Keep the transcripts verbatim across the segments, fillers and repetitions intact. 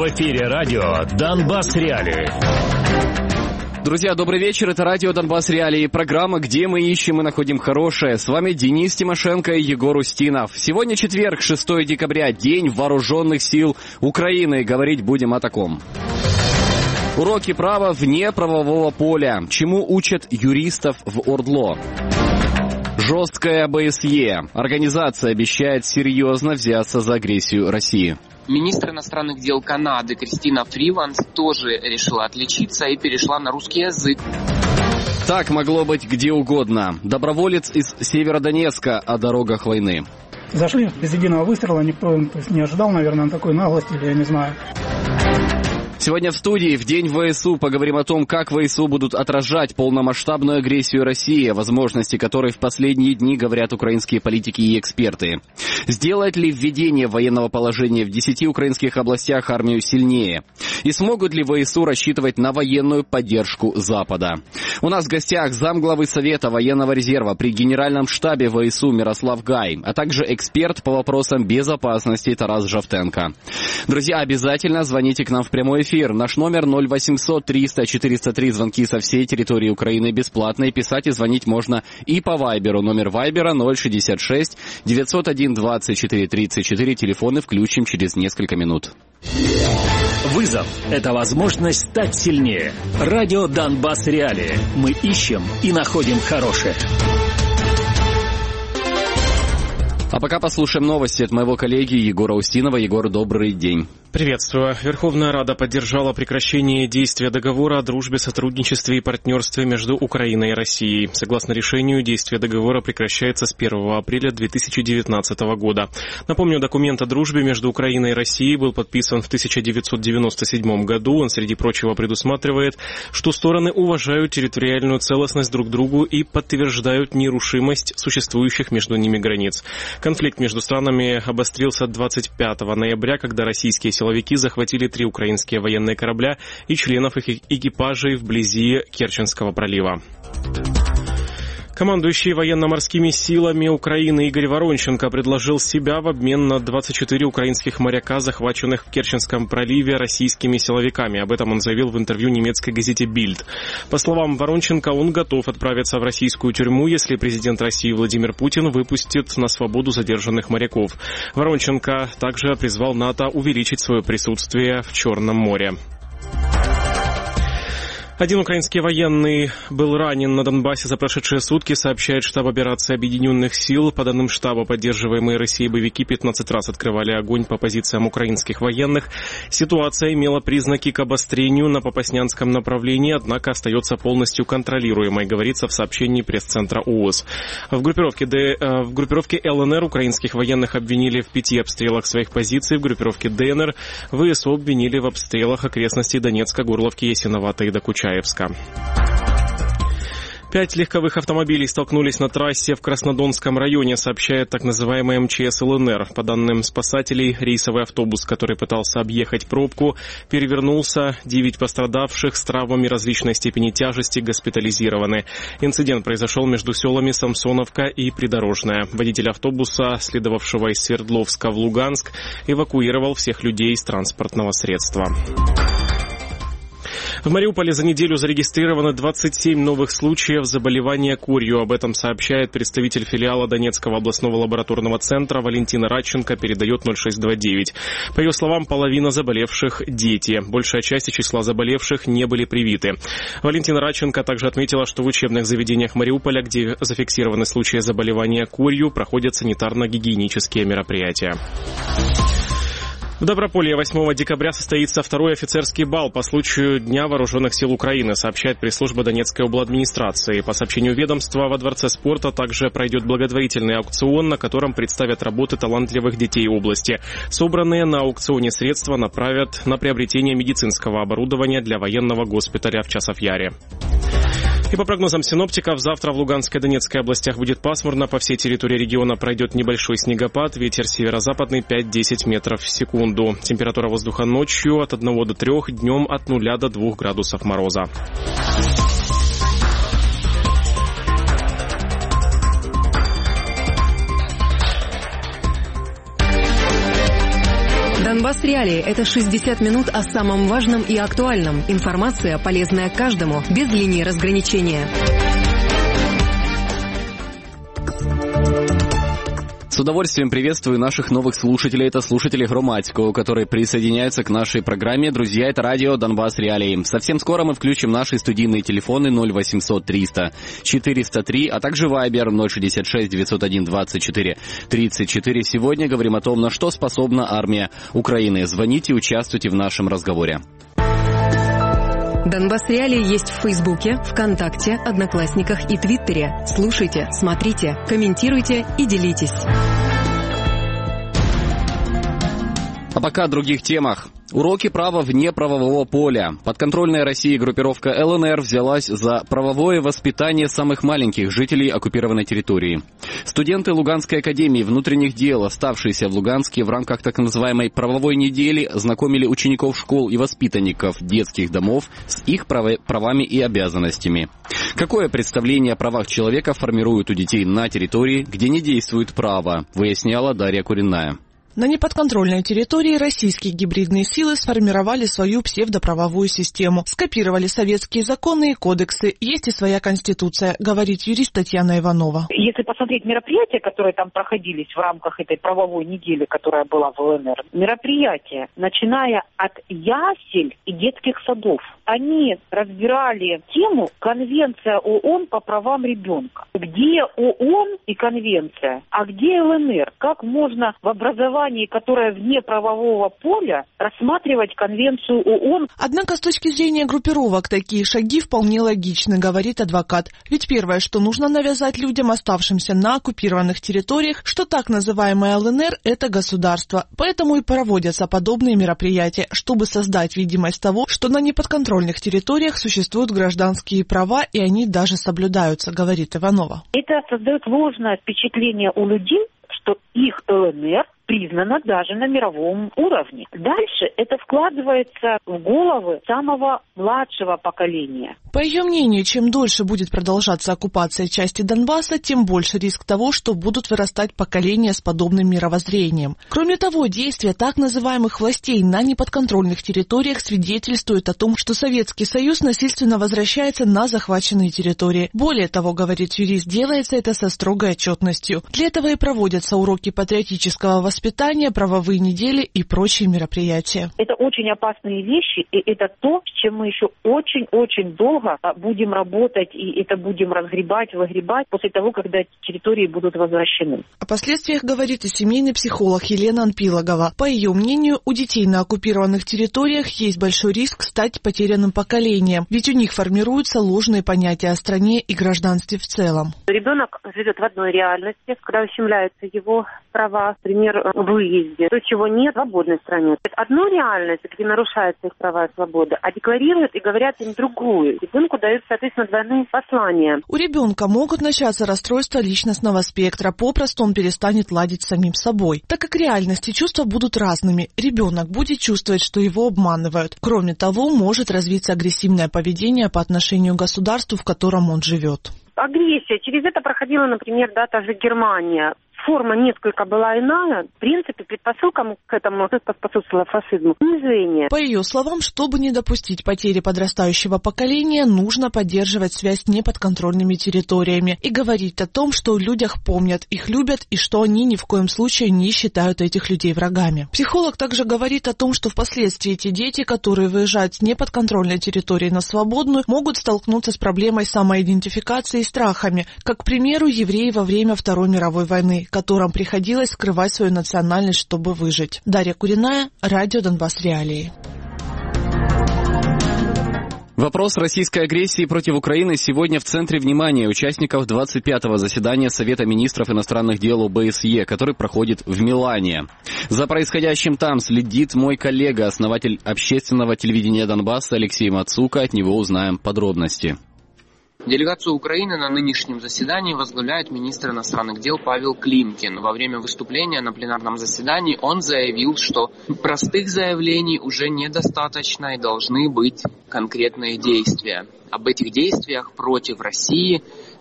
В эфире радио «Донбасс Реалии». Друзья, добрый вечер. Это радио «Донбасс Реалии», программа, где мы ищем и находим хорошее. С вами Денис Тимошенко и Егор Устинов. Сегодня четверг, шестое декабря, День Вооруженных сил Украины. Говорить будем о таком. Уроки права вне правового поля. Чему учат юристов в ОРДЛО? Жесткое ОБСЕ. Организация обещает серьезно взяться за агрессию России. Министр иностранных дел Канады Кристина Фриванс тоже решила отличиться и перешла на русский язык. Так могло быть где угодно. Доброволец из Северодонецка о дорогах войны. Зашли без единого выстрела, никто не ожидал, наверное, такой наглости, или я не знаю. Сегодня в студии в День ВСУ поговорим о том, как ВСУ будут отражать полномасштабную агрессию России, о возможности которой в последние дни говорят украинские политики и эксперты. Сделает ли введение военного положения в десяти украинских областях армию сильнее? И смогут ли ВСУ рассчитывать на военную поддержку Запада? У нас в гостях замглавы Совета военного резерва при Генеральном штабе ВСУ Мирослав Гай, а также эксперт по вопросам безопасности Тарас Жовтенко. Друзья, обязательно звоните к нам в прямой эфир. Наш номер ноль восемьсот триста четыреста три, звонки со всей территории Украины бесплатные. Писать и звонить можно и по Вайберу. Номер Вайбера ноль шестьдесят шесть девятьсот один двадцать четыре тридцать четыре. Телефоны включим через несколько минут. Вызов – это возможность стать сильнее. Радио «Донбасс Реалии». Мы ищем и находим хорошее. А пока послушаем новости от моего коллеги Егора Устинова. Егор, добрый день. Приветствую. Верховная Рада поддержала прекращение действия договора о дружбе, сотрудничестве и партнерстве между Украиной и Россией. Согласно решению, действие договора прекращается с первого апреля две тысячи девятнадцатого года. Напомню, документ о дружбе между Украиной и Россией был подписан в тысяча девятьсот девяносто седьмом году. Он, среди прочего, предусматривает, что стороны уважают территориальную целостность друг другу и подтверждают нерушимость существующих между ними границ. Конфликт между странами обострился двадцать пятого ноября, когда российские силовики захватили три украинские военные корабля и членов их экипажей вблизи Керченского пролива. Командующий военно-морскими силами Украины Игорь Воронченко предложил себя в обмен на двадцать четыре украинских моряка, захваченных в Керченском проливе российскими силовиками. Об этом он заявил в интервью немецкой газете «Бильд». По словам Воронченко, он готов отправиться в российскую тюрьму, если президент России Владимир Путин выпустит на свободу задержанных моряков. Воронченко также призвал НАТО увеличить свое присутствие в Черном море. Один украинский военный был ранен на Донбассе за прошедшие сутки, сообщает штаб операции Объединенных сил. По данным штаба, поддерживаемые Россией боевики пятнадцать раз открывали огонь по позициям украинских военных. Ситуация имела признаки к обострению на Попаснянском направлении, однако остается полностью контролируемой, говорится в сообщении пресс-центра ООС. В группировке, Д... в группировке ЛНР украинских военных обвинили в пяти обстрелах своих позиций, в группировке ДНР ВСУ обвинили в обстрелах окрестностей Донецка, Горловки, Ясиновата и Докучаевска. Пять легковых автомобилей столкнулись на трассе в Краснодонском районе, сообщает так называемый эм че эс эл эн эр. По данным спасателей, рейсовый автобус, который пытался объехать пробку, перевернулся. Девять пострадавших с травмами различной степени тяжести госпитализированы. Инцидент произошел между селами Самсоновка и Придорожная. Водитель автобуса, следовавшего из Свердловска в Луганск, эвакуировал всех людей из транспортного средства. В Мариуполе за неделю зарегистрировано двадцать семь новых случаев заболевания корью. Об этом сообщает представитель филиала Донецкого областного лабораторного центра Валентина Радченко, передает ноль шесть два девять. По ее словам, половина заболевших – дети. Большая часть числа заболевших не были привиты. Валентина Радченко также отметила, что в учебных заведениях Мариуполя, где зафиксированы случаи заболевания корью, проходят санитарно-гигиенические мероприятия. В Доброполье восьмого декабря состоится второй офицерский бал по случаю Дня Вооруженных сил Украины, сообщает пресс-служба Донецкой обладминистрации. По сообщению ведомства, во Дворце спорта также пройдет благотворительный аукцион, на котором представят работы талантливых детей области. Собранные на аукционе средства направят на приобретение медицинского оборудования для военного госпиталя в Часов-Яре. И по прогнозам синоптиков, завтра в Луганской и Донецкой областях будет пасмурно. По всей территории региона пройдет небольшой снегопад. Ветер северо-западный пять-десять метров в секунду. Температура воздуха ночью от одного до трех, днем от нуля до двух градусов мороза. Донбасс Реалии – это шестьдесят минут о самом важном и актуальном. Информация, полезная каждому, без линии разграничения. С удовольствием приветствую наших новых слушателей. Это слушатели Громадского, которые присоединяются к нашей программе. Друзья, это радио Донбасс Реалии. Совсем скоро мы включим наши студийные телефоны ноль восемьсот триста четыреста три, а также Вайбер ноль шестьдесят шесть девятьсот один двадцать четыре тридцать четыре. Сегодня говорим о том, на что способна армия Украины. Звоните, участвуйте в нашем разговоре. Донбасс Реалии есть в Фейсбуке, ВКонтакте, Одноклассниках и Твиттере. Слушайте, смотрите, комментируйте и делитесь. А пока о других темах. Уроки права вне правового поля. Подконтрольная России группировка эл эн эр взялась за правовое воспитание самых маленьких жителей оккупированной территории. Студенты Луганской академии внутренних дел, оставшиеся в Луганске в рамках так называемой правовой недели, знакомили учеников школ и воспитанников детских домов с их правами и обязанностями. Какое представление о правах человека формируют у детей на территории, где не действует право, выясняла Дарья Куриная. На неподконтрольной территории российские гибридные силы сформировали свою псевдоправовую систему, скопировали советские законы и кодексы. Есть и своя конституция, говорит юрист Татьяна Иванова. Если посмотреть мероприятия, которые там проходились в рамках этой правовой недели, которая была в эл эн эр, мероприятия, начиная от ясель и детских садов, они разбирали тему Конвенция ООН по правам ребенка. Где ООН и Конвенция, а где эл эн эр? Как можно в образовании, которое вне правового поля, рассматривать Конвенцию ООН? Однако с точки зрения группировок такие шаги вполне логичны, говорит адвокат. Ведь первое, что нужно навязать людям, оставшимся на оккупированных территориях, что так называемое эл эн эр – это государство. Поэтому и проводятся подобные мероприятия, чтобы создать видимость того, что на неподконтрольных территориях существуют гражданские права, и они даже соблюдаются, говорит Иванова. Это создает ложное впечатление у людей, что их эл эн эр признано даже на мировом уровне. Дальше это вкладывается в головы самого младшего поколения. По ее мнению, чем дольше будет продолжаться оккупация части Донбасса, тем больше риск того, что будут вырастать поколения с подобным мировоззрением. Кроме того, действия так называемых властей на неподконтрольных территориях свидетельствуют о том, что Советский Союз насильственно возвращается на захваченные территории. Более того, говорит юрист, делается это со строгой отчетностью. Для этого и проводятся уроки патриотического воспитания, правовые недели и прочие мероприятия. Это очень опасные вещи, и это то, с чем мы еще очень-очень долго будем работать, и это будем разгребать, выгребать после того, когда территории будут возвращены. О последствиях говорит и семейный психолог Елена Анпилогова. По ее мнению, у детей на оккупированных территориях есть большой риск стать потерянным поколением, ведь у них формируются ложные понятия о стране и гражданстве в целом. Ребенок живет в одной реальности, когда ущемляются его права, например, в выезде, то, чего нет в свободной стране. Это одну реальность, где нарушаются их права и свободы, а декларируют и говорят им другую. Ребенку дают, соответственно, двойные послания. У ребенка могут начаться расстройства личностного спектра, попросту он перестанет ладить с самим собой. Так как реальность и чувства будут разными, ребенок будет чувствовать, что его обманывают. Кроме того, может развиться агрессивное поведение по отношению к государству, в котором он живет. Агрессия. Через это проходила, например, да, та же Германия. Форма несколько была иная. В принципе, предпосылкам к этому способствовало фашизму. Унижение. По ее словам, чтобы не допустить потери подрастающего поколения, нужно поддерживать связь с неподконтрольными территориями и говорить о том, что о людях помнят, их любят и что они ни в коем случае не считают этих людей врагами. Психолог также говорит о том, что впоследствии эти дети, которые выезжают с неподконтрольной территории на свободную, могут столкнуться с проблемой самоидентификации и страхами, как, к примеру, евреи во время Второй мировой войны, которым приходилось скрывать свою национальность, чтобы выжить. Дарья Куриная, радио Донбасс Реалии. Вопрос российской агрессии против Украины сегодня в центре внимания участников двадцать пятого заседания Совета министров иностранных дел о бэ эс е, который проходит в Милане. За происходящим там следит мой коллега, основатель общественного телевидения Донбасса Алексей Мацука. От него узнаем подробности. Делегацию Украины на нынешнем заседании возглавляет министр иностранных дел Павел Климкин. Во время выступления на пленарном заседании он заявил, что простых заявлений уже недостаточно и должны быть конкретные действия. Об этих действиях против России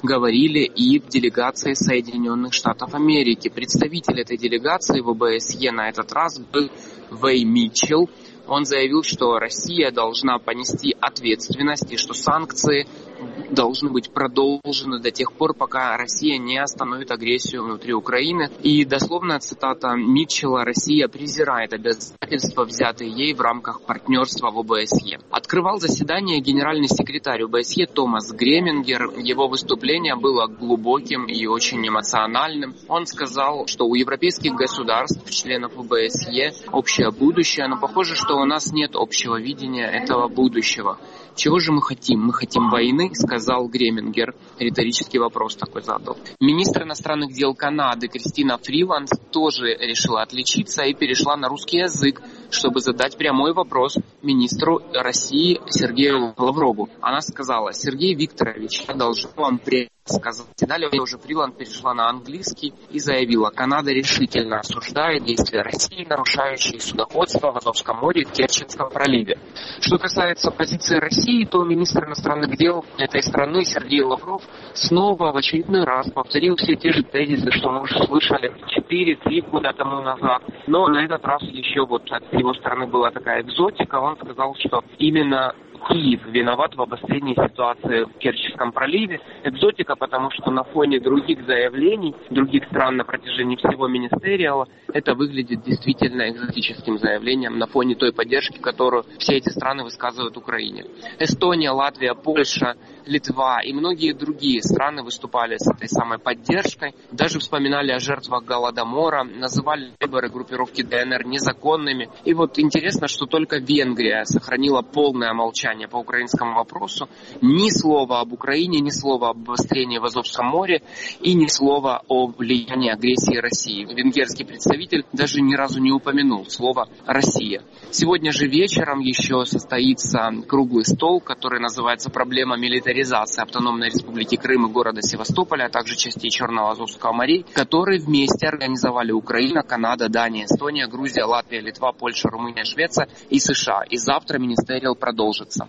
говорили и в делегации Соединенных Штатов Америки. Представитель этой делегации в ОБСЕ на этот раз был Вэй Митчелл. Он заявил, что Россия должна понести ответственность и что санкции должны быть продолжены до тех пор, пока Россия не остановит агрессию внутри Украины. И дословная цитата Митчелла: «Россия презирает обязательства, взятые ей в рамках партнерства в ОБСЕ». Открывал заседание генеральный секретарь ОБСЕ Томас Гремингер. Его выступление было глубоким и очень эмоциональным. Он сказал, что у европейских государств, членов ОБСЕ, общее будущее, но похоже, что у нас нет общего видения этого будущего. Чего же мы хотим? Мы хотим войны, сказал Гремингер. Риторический вопрос такой задал. Министр иностранных дел Канады Кристина Фриланд тоже решила отличиться и перешла на русский язык, чтобы задать прямой вопрос министру России Сергею Лаврову. Она сказала: «Сергей Викторович, я должна вам прямо сказать». Далее уже Фриланд перешла на английский и заявила: «Канада решительно осуждает действия России, нарушающие судоходство в Азовском море и в Керченском проливе». Что касается позиции России, то министр иностранных дел этой страны Сергей Лавров снова в очередной раз повторил все те же тезисы, что мы уже слышали четыре-три года тому назад. Но на этот раз еще вот от его стороны была такая экзотика. Он сказал, что именно Киев виноват в обострении ситуации в Керченском проливе. Экзотика, потому что на фоне других заявлений других стран на протяжении всего министериала это выглядит действительно экзотическим заявлением на фоне той поддержки, которую все эти страны высказывают Украине. Эстония, Латвия, Польша, Литва и многие другие страны выступали с этой самой поддержкой, даже вспоминали о жертвах Голодомора, называли выборы группировки ДНР незаконными. И вот интересно, что только Венгрия сохранила полное молчание по украинскому вопросу. Ни слова об Украине, ни слова об обострении в Азовском море и ни слова о влиянии агрессии России. Венгерский представитель даже ни разу не упомянул слово «Россия». Сегодня же вечером еще состоится круглый стол, который называется «Проблема милитаризации Автономной Республики Крым и города Севастополя, а также частей Черного Азовского морей», который вместе организовали Украина, Канада, Дания, Эстония, Грузия, Латвия, Литва, Польша, Румыния, Швеция и США. И завтра министериал продолжится.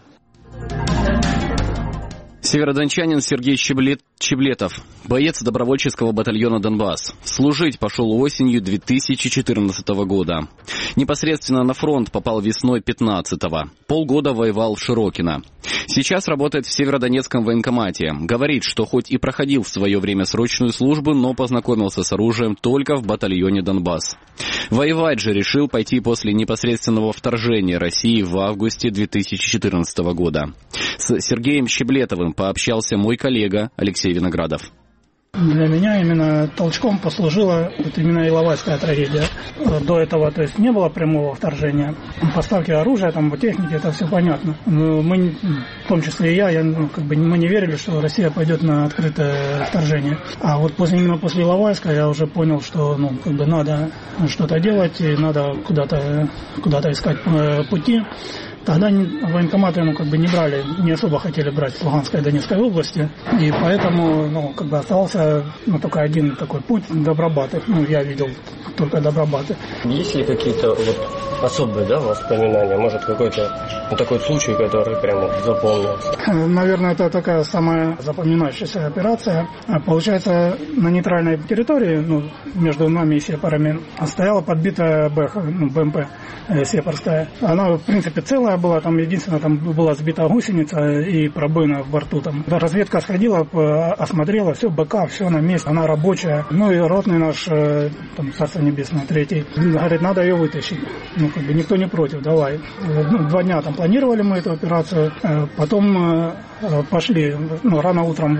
Северодончанин Сергей Щеблет... Щеблетов, боец добровольческого батальона «Донбасс». Служить пошел осенью две тысячи четырнадцатого года. Непосредственно на фронт попал весной пятнадцатого. Полгода воевал в Широкино. Сейчас работает в Северодонецком военкомате. Говорит, что хоть и проходил в свое время срочную службу, но познакомился с оружием только в батальоне «Донбасс». Воевать же решил пойти после непосредственного вторжения России в августе две тысячи четырнадцатого года. С Сергеем Щеблетовым пообщался мой коллега Алексей Виноградов. Для меня именно толчком послужила вот именно Иловайская трагедия. До этого, то есть, не было прямого вторжения. Поставки оружия, там, техники, это все понятно. Но мы, в том числе и я, я ну, как бы, мы не верили, что Россия пойдет на открытое вторжение. А вот после, именно после Иловайска я уже понял, что ну, как бы надо что-то делать, и надо куда-то, куда-то искать пути. Тогда военкоматы ну, как бы не брали, не особо хотели брать в Луганской и Донецкой области. И поэтому ну, как бы остался ну, только один такой путь — Добробаты. Ну, я видел только Добробаты. Есть ли какие-то вот особые да, воспоминания? Может, какой-то ну, такой случай, который прямо запомнился? Наверное, это такая самая запоминающаяся операция. Получается, на нейтральной территории, ну, между нами и сепарами, стояла подбитая БЭХ, ну, БМП сепарская. Она, в принципе, целая была, там единственное, там была сбита гусеница и пробоина в борту. Там. Разведка сходила, осмотрела, все, БК, все на месте, она рабочая. Ну и ротный наш, там, Царство Небесное, третий, говорит, надо ее вытащить. Ну, как бы никто не против, давай. Ну, два дня там планировали мы эту операцию, потом пошли, ну, рано утром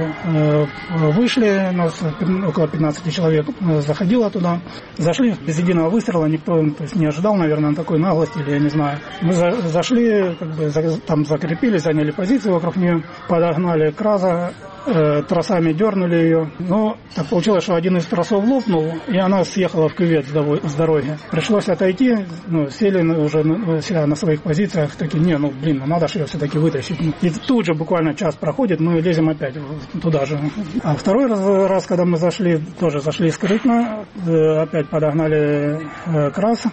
вышли, нас около пятнадцати человек заходило туда, зашли без единого выстрела, никто то есть, не ожидал, наверное, такой наглости, или я не знаю. Мы за, зашли, как бы, за, там закрепились, заняли позиции вокруг нее, подогнали КРАЗа, э, тросами дернули ее. Но так получилось, что один из тросов лопнул, и она съехала в кювет с дороги. Пришлось отойти, ну, сели уже ну, себя на своих позициях, такие, не, ну, блин, ну, надо же ее все-таки вытащить. И тут же буквально час проходит, мы лезем опять туда же. А второй раз, раз когда мы зашли, тоже зашли скрытно, э, опять подогнали э, КРАЗ.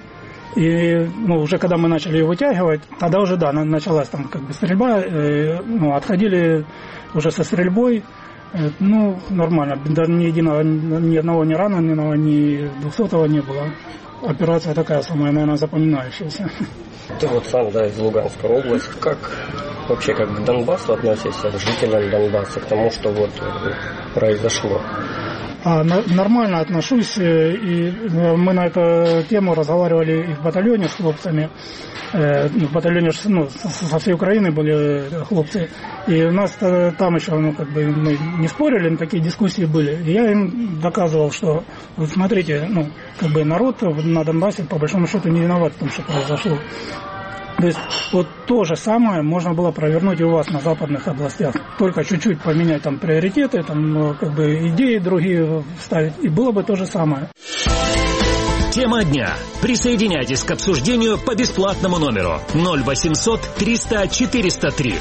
И ну, уже когда мы начали ее вытягивать, тогда уже, да, началась там как бы стрельба, э, ну, отходили уже со стрельбой, Ну, нормально. Даже ни единого, ни одного ни раненого, ни двухсотого не было. Операция такая самая, наверное, запоминающаяся. Ты вот сам, да, из Луганской области. Как вообще, как к Донбассу относишься, к жителям Донбасса, к тому, что вот произошло? А, нормально отношусь, и мы на эту тему разговаривали и в батальоне с хлопцами. В батальоне, ну, со всей Украины были хлопцы, и у нас там еще, ну, как бы мы не спорили, но такие дискуссии были. И я им доказывал, что, вот смотрите, ну, как бы народ на Донбассе по большому счету не виноват в том, что произошло. То есть вот то же самое можно было провернуть и у вас на западных областях. Только чуть-чуть поменять там приоритеты, там, как бы идеи другие вставить, и было бы то же самое. Тема дня. Присоединяйтесь к обсуждению по бесплатному номеру ноль восемьсот триста четыреста три.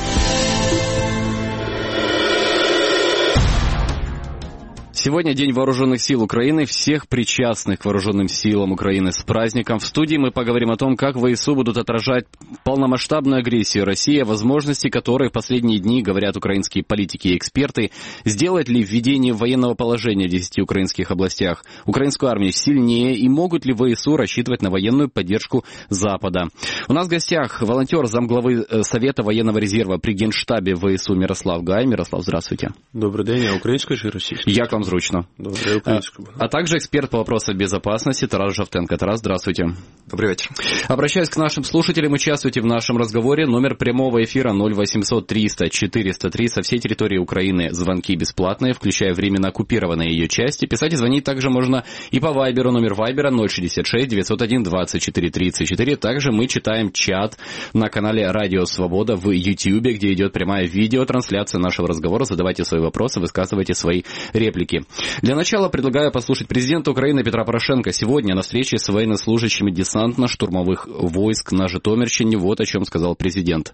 Сегодня День Вооруженных сил Украины. Всех причастных к Вооруженным силам Украины с праздником. В студии мы поговорим о том, как ВСУ будут отражать полномасштабную агрессию России, о возможности которой в последние дни говорят украинские политики и эксперты. Сделает ли введение военного положения в десяти украинских областях украинскую армию сильнее, и могут ли ВСУ рассчитывать на военную поддержку Запада? У нас в гостях волонтер, замглавы Совета военного резерва при Генштабе ВСУ Мирослав Гай. Мирослав, здравствуйте. Добрый день. А украинская чи российская? Як вам зручно? Добрый, а, а также эксперт по вопросам безопасности Тарас Жовтенко. Тарас, здравствуйте. Добрый вечер. Обращаюсь к нашим слушателям, участвуйте в нашем разговоре. Номер прямого эфира ноль восемьсот триста четыреста три. Со всей территории Украины звонки бесплатные, включая временно оккупированные ее части. Писать и звонить также можно и по Вайберу. Номер Вайбера ноль шестьдесят шесть девятьсот один двадцать четыре тридцать четыре. Также мы читаем чат на канале Радио Свобода в Ютьюбе, где идет прямая видеотрансляция нашего разговора. Задавайте свои вопросы, высказывайте свои реплики. Для начала предлагаю послушать президента Украины Петра Порошенка сегодня на встрече с военнослужащими десантно-штурмових войск на Житомирщині. Вот о чем сказал президент.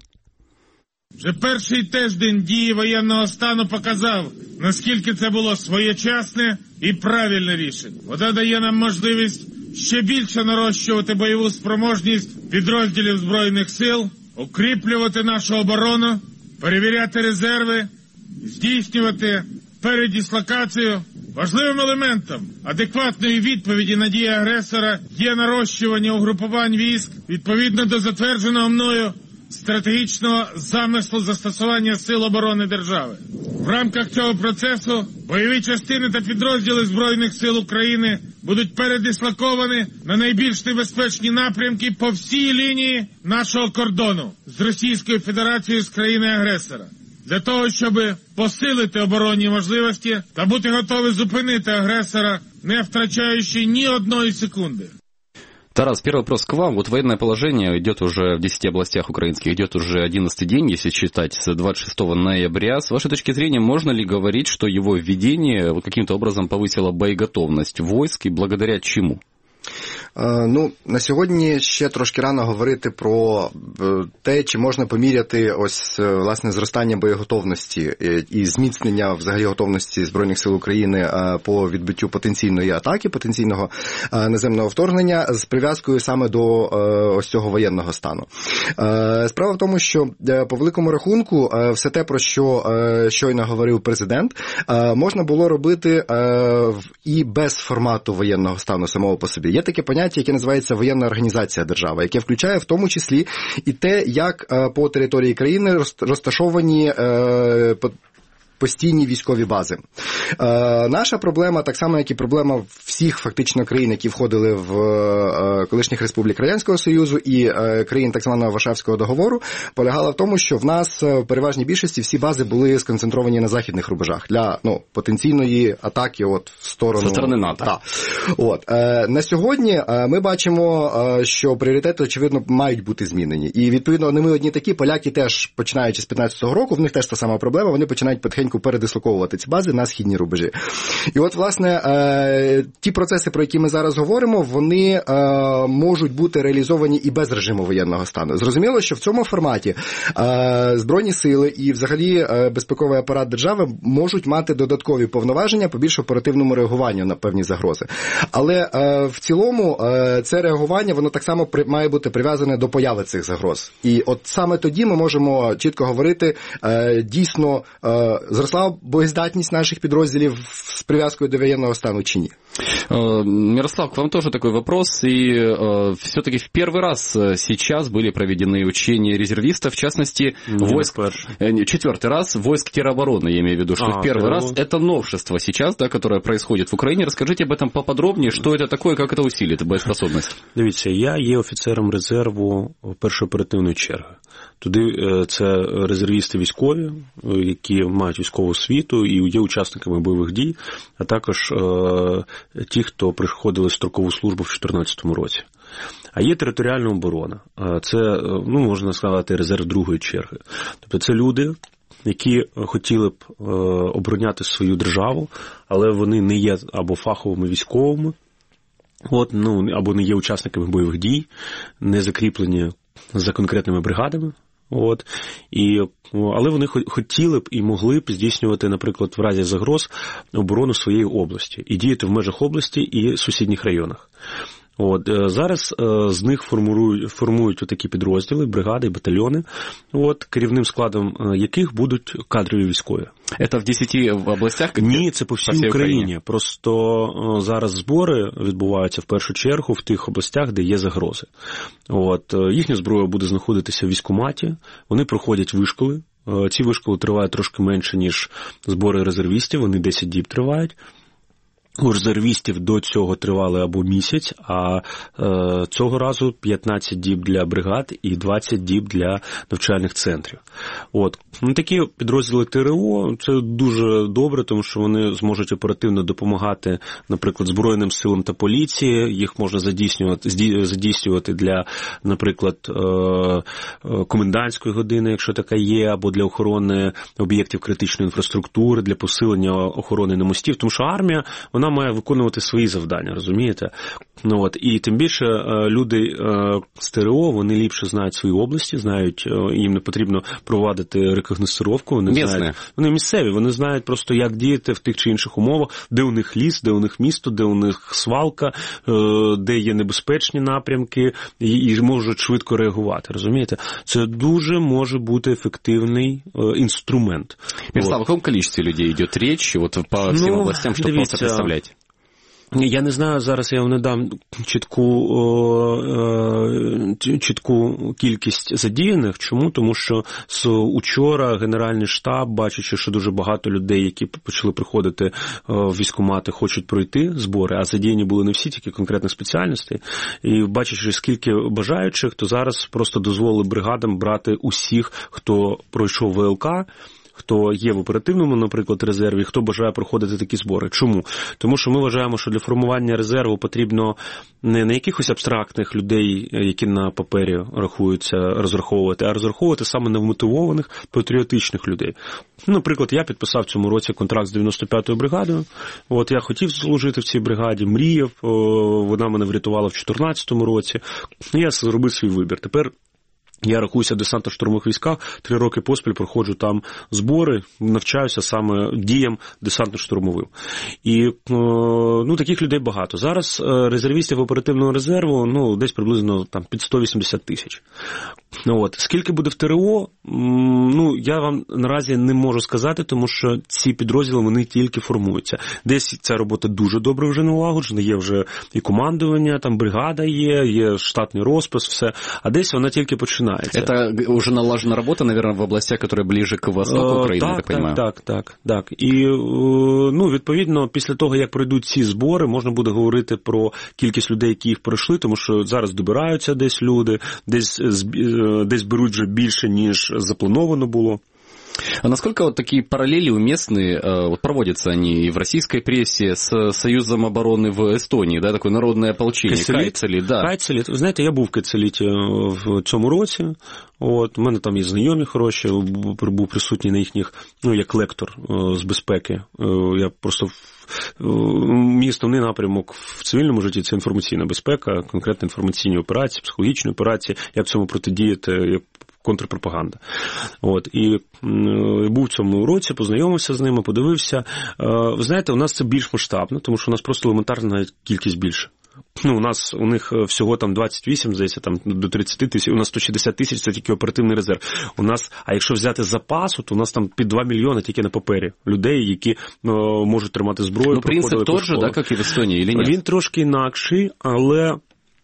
Вже перший тиждень дії воєнного стану показав, наскільки це було своєчасне і правильне рішення. Воно дає нам можливість ще більше нарощувати бойову спроможність підрозділів Збройних сил, укріплювати нашу оборону, перевіряти резерви, здійснювати передислокацію. Важливим елементом адекватної відповіді на дії агресора є нарощування угрупувань військ відповідно до затвердженого мною стратегічного замислу застосування сил оборони держави. В рамках цього процесу бойові частини та підрозділи Збройних сил України будуть передислоковані на найбільш небезпечні напрямки по всій лінії нашого кордону з Російською Федерацією, з країни-агресора. Для того, щоб посилити оборонні можливості та бути готові зупинити агресора, не втрачаючи ні одної секунди. Тарас, первый вопрос к вам. Вот военное положение идет уже в десяти областях украинских, идет уже одиннадцатый день, если считать, с двадцать шестого ноября. С вашей точки зрения, можно ли говорить, что его введение вот каким-то образом повысило боеготовность войск, и благодаря чему? Ну, на сьогодні ще трошки рано говорити про те, чи можна поміряти ось, власне, зростання боєготовності і зміцнення взагалі готовності Збройних сил України по відбиттю потенційної атаки, потенційного наземного вторгнення з прив'язкою саме до ось цього воєнного стану. Справа в тому, що по великому рахунку все те, про що щойно говорив президент, можна було робити і без формату воєнного стану самого по собі. Є таке поняття, яке називається воєнна організація держави, яке включає в тому числі і те, як по території країни розташовані постійні військові бази. Е, наша проблема, так само, як і проблема всіх фактично країн, які входили в е, колишніх республік Радянського Союзу і е, країн так званого Варшавського договору, полягала в тому, що в нас в переважній більшості всі бази були сконцентровані на західних рубежах для ну, потенційної атаки от, в сторону... Зі сторони НАТО. Так. От. Е, на сьогодні е, ми бачимо, е, що пріоритети, очевидно, мають бути змінені. І, відповідно, не ми одні такі, поляки теж, починаючи з п'ятнадцятого року, в них теж та сама проблема, вони починають потихеньку передислоковувати ці бази на східні рубежі. І от, власне, е, ті процеси, про які ми зараз говоримо, вони е, можуть бути реалізовані і без режиму воєнного стану. Зрозуміло, що в цьому форматі е, Збройні сили і, взагалі, е, безпековий апарат держави можуть мати додаткові повноваження по більш оперативному реагуванню на певні загрози. Але е, в цілому е, це реагування, воно так само при, має бути прив'язане до появи цих загроз. І от саме тоді ми можемо чітко говорити, е, дійсно е, зросла боєздатність наших підрозділів з прив'язкою до воєнного стану чи ні? Мирослав, к вам тоже такой вопрос. И э, все-таки в первый раз сейчас были проведены учения резервистов, в частности, не войск... Э, четвертый раз войск теробороны, я имею в виду, что а, в первый раз это новшество сейчас, да, которое происходит в Украине. Расскажите об этом поподробнее, что это такое, как это усилит боеспособность. Дивіться, я є офіцером резерву першої оперативної черги. Туди це резервісти військові, які мають військову освіту і є учасниками бойових дій, а також е, ті, хто приходили в строкову службу в дві тисячі чотирнадцятому році. А є територіальна оборона. Це, ну, можна сказати, резерв другої черги. Тобто це люди, які хотіли б е, обороняти свою державу, але вони не є або фаховими військовими, от, ну, або не є учасниками бойових дій, не закріплені за конкретними бригадами. От, і, але вони хотіли б і могли б здійснювати, наприклад, в разі загроз оборону своєї області і діяти в межах області і сусідніх районах. От, зараз е, з них формують, формують такі підрозділи, бригади, батальйони, от, керівним складом е, яких будуть кадрові військові. Це в десяти областях? Ні, це по всій, по всій Україні. Україні. Просто е, зараз збори відбуваються в першу чергу в тих областях, де є загрози. От, е, їхня зброя буде знаходитися в військкоматі, вони проходять вишколи. Е, ці вишколи тривають трошки менше, ніж збори резервістів, вони десять діб тривають. У резервістів до цього тривали або місяць, а е, цього разу п'ятнадцять діб для бригад і двадцять діб для навчальних центрів. От. Ну, такі підрозділи ТРО, це дуже добре, тому що вони зможуть оперативно допомагати, наприклад, Збройним силам та поліції, їх можна задійснювати, задійснювати для, наприклад, е, комендантської години, якщо така є, або для охорони об'єктів критичної інфраструктури, для посилення охорони на мостів, тому що армія, вона Вона має виконувати свої завдання, розумієте? Ну, от, і тим більше люди з ТРО, вони ліпше знають свої області, знають, їм не потрібно проводити рекогносцировку, вони Місне. знають, вони місцеві, вони знають просто, як діяти в тих чи інших умовах, де у них ліс, де у них місто, де у них свалка, де є небезпечні напрямки, і, і можуть швидко реагувати, розумієте? Це дуже може бути ефективний інструмент. Мирослав, о каком количестве людей йде річ вот, по всім ну, областям, щоб просто представляти? Я не знаю, зараз я вам не дам чітку, чітку кількість задіяних. Чому? Тому що з учора Генеральний штаб, бачачи, що дуже багато людей, які почали приходити в військкомати, хочуть пройти збори, а задіяні були не всі, тільки конкретних спеціальностей, і бачачи, скільки бажаючих, то зараз просто дозволили бригадам брати усіх, хто пройшов ВЛК, хто є в оперативному, наприклад, резерві, хто бажає проходити такі збори. Чому? Тому що ми вважаємо, що для формування резерву потрібно не на якихось абстрактних людей, які на папері рахуються, розраховувати, а розраховувати саме на вмотивованих, патріотичних людей. Наприклад, я підписав в цьому році контракт з дев'яносто п'ятою бригадою. От, я хотів служити в цій бригаді, мріяв, вона мене врятувала в чотирнадцятому році. Я зробив свій вибір. Тепер я рахуюся в десантно-штурмових військах, три роки поспіль проходжу там збори, навчаюся саме діям десантно-штурмовим. І, ну, таких людей багато. Зараз резервістів оперативного резерву, ну, десь приблизно там під сто вісімдесят тисяч. От. Скільки буде в ТРО, ну, я вам наразі не можу сказати, тому що ці підрозділи, вони тільки формуються. Десь ця робота дуже добре вже налагоджена, є вже і командування, там бригада є, є штатний розпис, все, а десь вона тільки починає. Это уже налажена работа, наверное, в областях, которые ближе к востоку України, так, я так понимаю. Так, так, так. І, ну, відповідно, після того, як пройдуть ці збори, можна буде говорити про кількість людей, які їх пройшли, тому що зараз добираються десь люди, десь, десь беруть вже більше, ніж заплановано було. А насколько вот такие параллели уместны, вот проводятся они и в российской прессе с Союзом обороны в Эстонии, да, такое народное ополчение, Кайцеліт, да. Кайцеліт, ви знаєте, я був в Кайцеліті в цьому році, от, у мене там є знайомі хороші, був присутній на їхніх, ну, як лектор з безпеки, я просто, мій основний напрямок в цивільному житті – це інформаційна безпека, конкретно інформаційні операції, психологічні операції, як цьому протидіяти, як контрпропаганда. От, і е, був в цьому році, познайомився з ними, подивився. Е, ви знаєте, у нас це більш масштабно, тому що у нас просто елементарна кількість більше. Ну, у нас, у них всього там двадцять вісім, здається, там до тридцять тисяч, у нас сто шістдесят тисяч, це тільки оперативний резерв. У нас, а якщо взяти запасу, то у нас там під два мільйони тільки на папері людей, які о, можуть тримати зброю. Ну, принцип той же, да, як і в Естонії, чи ні? Він трошки інакший, але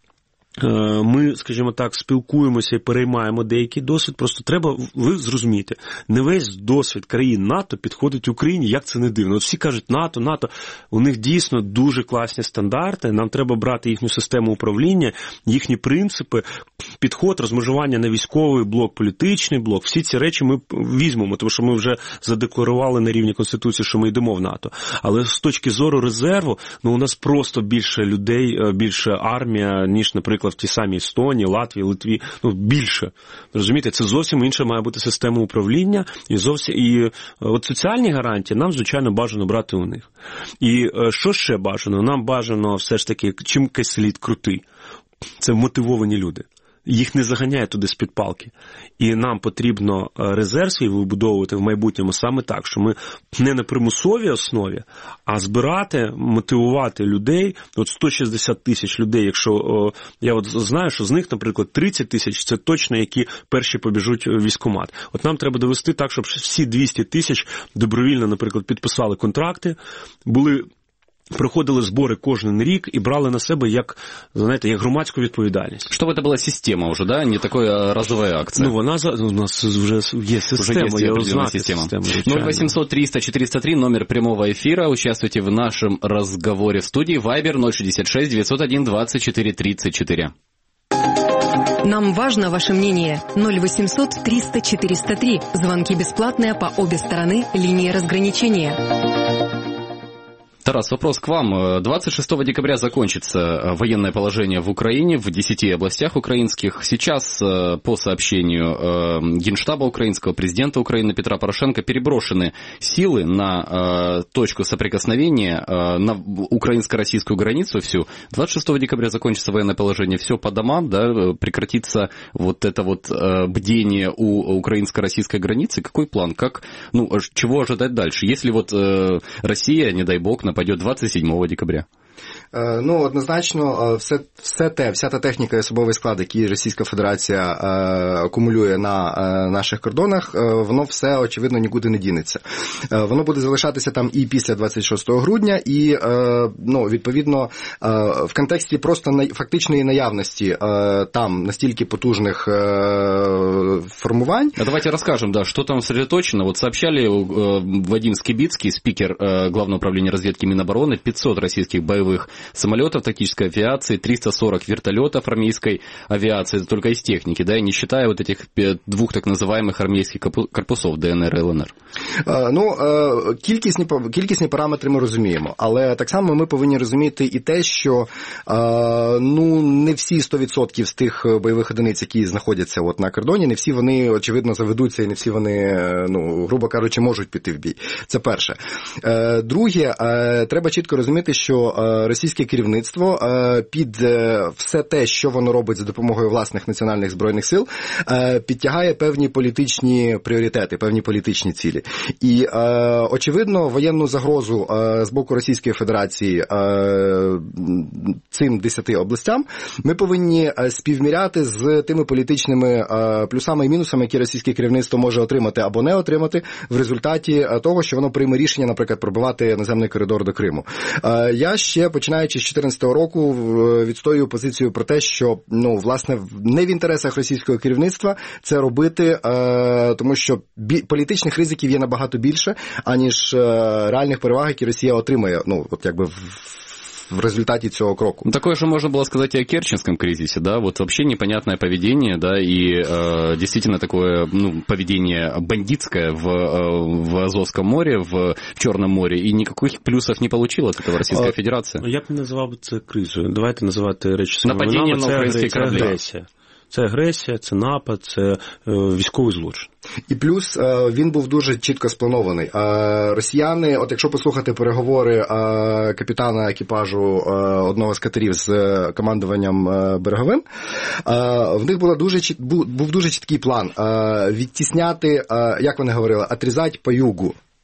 ми, скажімо так, спілкуємося і переймаємо деякий досвід. Просто треба, ви зрозумієте, не весь досвід країн НАТО підходить Україні, як це не дивно. От всі кажуть НАТО, НАТО, у них дійсно дуже класні стандарти, нам треба брати їхню систему управління, їхні принципи, підход, розмежування на військовий блок, політичний блок, всі ці речі ми візьмемо, тому що ми вже задекларували на рівні Конституції, що ми йдемо в НАТО. Але з точки зору резерву, ну у нас просто більше людей, більше армія, ніж, наприклад, в тій самій Естонії, Латвії, Литві, ну, більше. Розумієте, це зовсім інша має бути система управління, і зовсім, і от соціальні гарантії нам, звичайно, бажано брати у них. І що ще бажано? Нам бажано все ж таки, чим слід крутий. Це мотивовані люди. Їх не заганяє туди з-під палки. І нам потрібно резерв свій вибудовувати в майбутньому саме так, що ми не на примусовій основі, а збирати, мотивувати людей, от сто шістдесят тисяч людей, якщо, о, я от знаю, що з них, наприклад, тридцять тисяч, це точно, які перші побіжуть в військкомат. От нам треба довести так, щоб всі двісті тисяч добровільно, наприклад, підписали контракти, були... проходили збори кожен рік і брали на себе як, знаєте, як громадську відповідальність. Щоб це була система вже, да? Не така разова акція. Ну, вона, у нас вже є система, уже є ознаки системи. ноль восемьсот триста четыреста три, номер прямого эфира. Участвуйте в нашем разговоре в студии. Вайбер ноль шестьдесят шесть девятьсот один двадцать четыре тридцать четыре. Нам важно ваше мнение. ноль восемьсот триста четыреста три. Звонки бесплатные по обе стороны линии разграничения. Тарас, вопрос к вам. двадцать шестого декабря закончится военное положение в Украине, в десяти областях украинских. Сейчас, по сообщению Генштаба украинского, президента Украины Петра Порошенко, переброшены силы на точку соприкосновения, на украинско-российскую границу всю. двадцать шестого декабря закончится военное положение, все по домам, да, прекратится вот это вот бдение у украинско-российской границы. Какой план? Как, ну, чего ожидать дальше? Если вот Россия, не дай бог, нападет двадцять сьомого декабря? Ну, однозначно, все, все те, вся та техніка і особовий склад, який Російська Федерація акумулює на наших кордонах, воно все, очевидно, нікуди не дінеться. Воно буде залишатися там і після двадцять шостого грудня, і, ну, відповідно, в контексті просто фактичної наявності там настільки потужних формувань. А давайте расскажем, да, что там сосредоточено. Вот сообщали Вадим Скибицкий, спикер Главного управления разведки Минобороны, пятьсот российских боевых самолетов тактической авиации, триста сорок вертолетов армейской авиации, это только из техники, да, и не считая вот этих двух так называемых армейских корпусов ДНР і ЛНР. Ну, кількісні, кількісні параметри ми розуміємо, але так само ми повинні розуміти і те, що, ну, не всі сто відсотків з тих бойових одиниць, які знаходяться от на кордоні, не всі вони, очевидно, заведуться і не всі вони, ну, грубо кажучи, можуть піти в бій. Це перше. Друге, треба чітко розуміти, що російське керівництво під все те, що воно робить за допомогою власних національних збройних сил, підтягає певні політичні пріоритети, певні політичні цілі. І, очевидно, воєнну загрозу з боку Російської Федерації цим десяти областям ми повинні співміряти з тими політичними плюсами і мінусами, які російське керівництво може отримати або не отримати в результаті того, що воно прийме рішення, наприклад, пробивати наземний коридор до Криму. Я ще, починаючи з чотирнадцятого року, відстоюю позицію про те, що, ну, власне, не в інтересах російського керівництва це робити, тому що політичних ризиків є набагато більше, аніж реальних переваг, які Росія отримає, ну, от якби в в результате цього кроку. Ну, такое же можно было сказать и о Керченском кризисе, да, вот вообще непонятное поведение, да, и э, действительно такое, ну, поведение бандитское в, э, в Азовском море, в, в Черном море, и никаких плюсов не получила от этого Российская Федерация. Я б не називав це кризою. Давайте називати речі своїми нападіння на українські кораблі. Це агресія. Це агресія, це напад, це е, військовий злочин. І плюс е, він був дуже чітко спланований. Е, росіяни, от якщо послухати переговори е, капітана екіпажу е, одного з катерів з командуванням е, береговим, е, в них була дуже чіт, був, був дуже чіткий план е, відтісняти, е, як вони говорили, отрізати по югу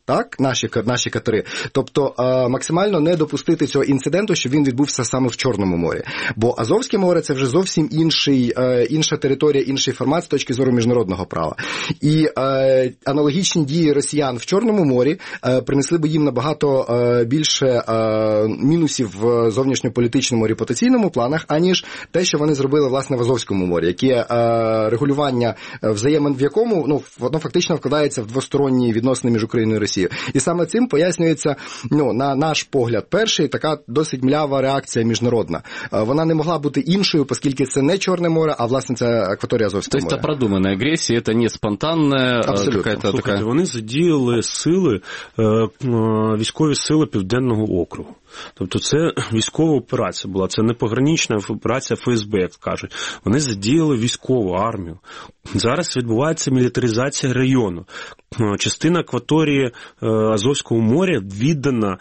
так, наші, наші катери. Тобто максимально не допустити цього інциденту, щоб він відбувся саме в Чорному морі. Бо Азовське море – це вже зовсім інший, інша територія, інший формат з точки зору міжнародного права. І аналогічні дії росіян в Чорному морі принесли б їм набагато більше мінусів в зовнішньополітичному репутаційному планах, аніж те, що вони зробили, власне, в Азовському морі, яке регулювання взаємин в якому, ну, воно фактично вкладається в двосторонні відносини між Україною і Росією. І саме цим пояснюється, ну, на наш погляд, перший, така досить млява реакція міжнародна. Вона не могла бути іншою, оскільки це не Чорне море, а, власне, це акваторія Азовського моря. Тобто це продумана агресія, це не спонтанна, якась така... Слухайте, вони задіяли сили, військові сили Південного округу. Тобто це військова операція була, це не погранична операція еф ес бе, як кажуть. Вони задіяли військову армію. Зараз відбувається мілітаризація району. Частина акваторії Азовського моря віддана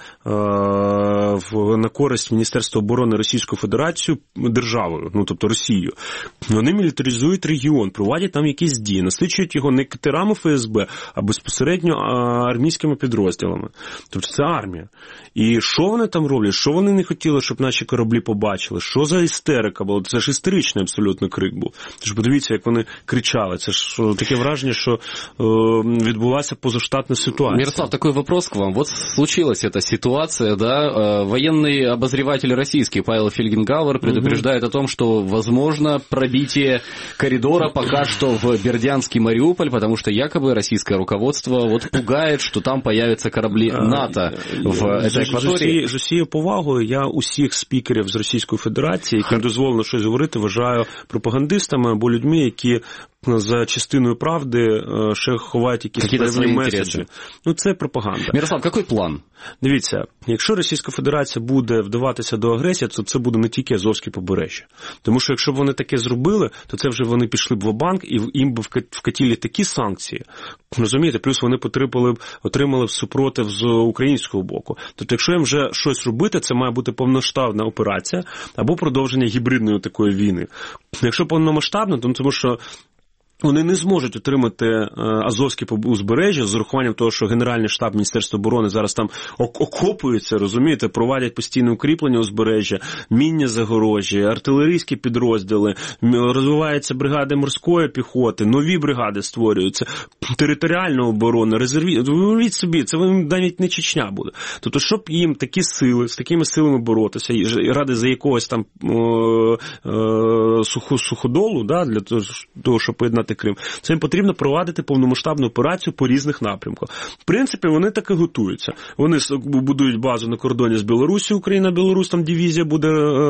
на користь Міністерства оборони Російської Федерації державою, ну тобто Росією. Вони мілітаризують регіон, проводять там якісь дії, насичують його не катерами еф ес бе, а безпосередньо армійськими підрозділами. Тобто це армія. І що вони там роблять? Що вони не хотіли, щоб наші кораблі побачили? Що за істерика була? Це ж істеричний абсолютно крик був. Тож подивіться, як вони кричали. Це ж таке враження, що е, відбулася позаштатна ситуація. Мирослав, такой вопрос к вам. Вот случилась эта ситуация, да, военный обозреватель российский Павел Фельгенгауэр предупреждает угу. о том, что возможно пробитие коридора пока что в Бердянский Мариуполь, потому что якобы российское руководство вот пугает, что там появятся корабли НАТО в этой акватории. З усією повагою, я усіх спікерів з Російської Федерації, яким дозволено щось говорити, вважаю пропагандистами або людьми, які за частиною правди ще ховають якісь певні меседжі. Ну, це пропаганда. Мирослав, який план? Дивіться, якщо Російська Федерація буде вдаватися до агресії, то це буде не тільки Азовське побережжя. Тому що якщо б вони таке зробили, то це вже вони пішли б в банк і їм б вкатили такі санкції. Розумієте? Плюс вони потрапили б, отримали б супротив з українського боку. Тобто, якщо їм вже щось робити, це має бути повномасштабна операція або продовження гібридної такої війни. Якщо повномасштабно, то тому що вони не зможуть отримати Азовське узбережжя з урахуванням того, що Генеральний штаб Міністерства оборони зараз там окопується, розумієте, проводять постійне укріплення узбережжя, мінні загорожі, артилерійські підрозділи, розвиваються бригади морської піхоти, нові бригади створюються, територіальна оборона, резерві... Уявіть собі, це навіть не Чечня буде. Тобто, щоб їм такі сили, з такими силами боротися, ради за якогось там о, о, сухо, суходолу, да, для того, щоб поєднати Крим, це їм потрібно провадити повномасштабну операцію по різних напрямках. В принципі, вони так і готуються. Вони будують базу на кордоні з Білорусі, Україна-Білорусь, там дивізія буде,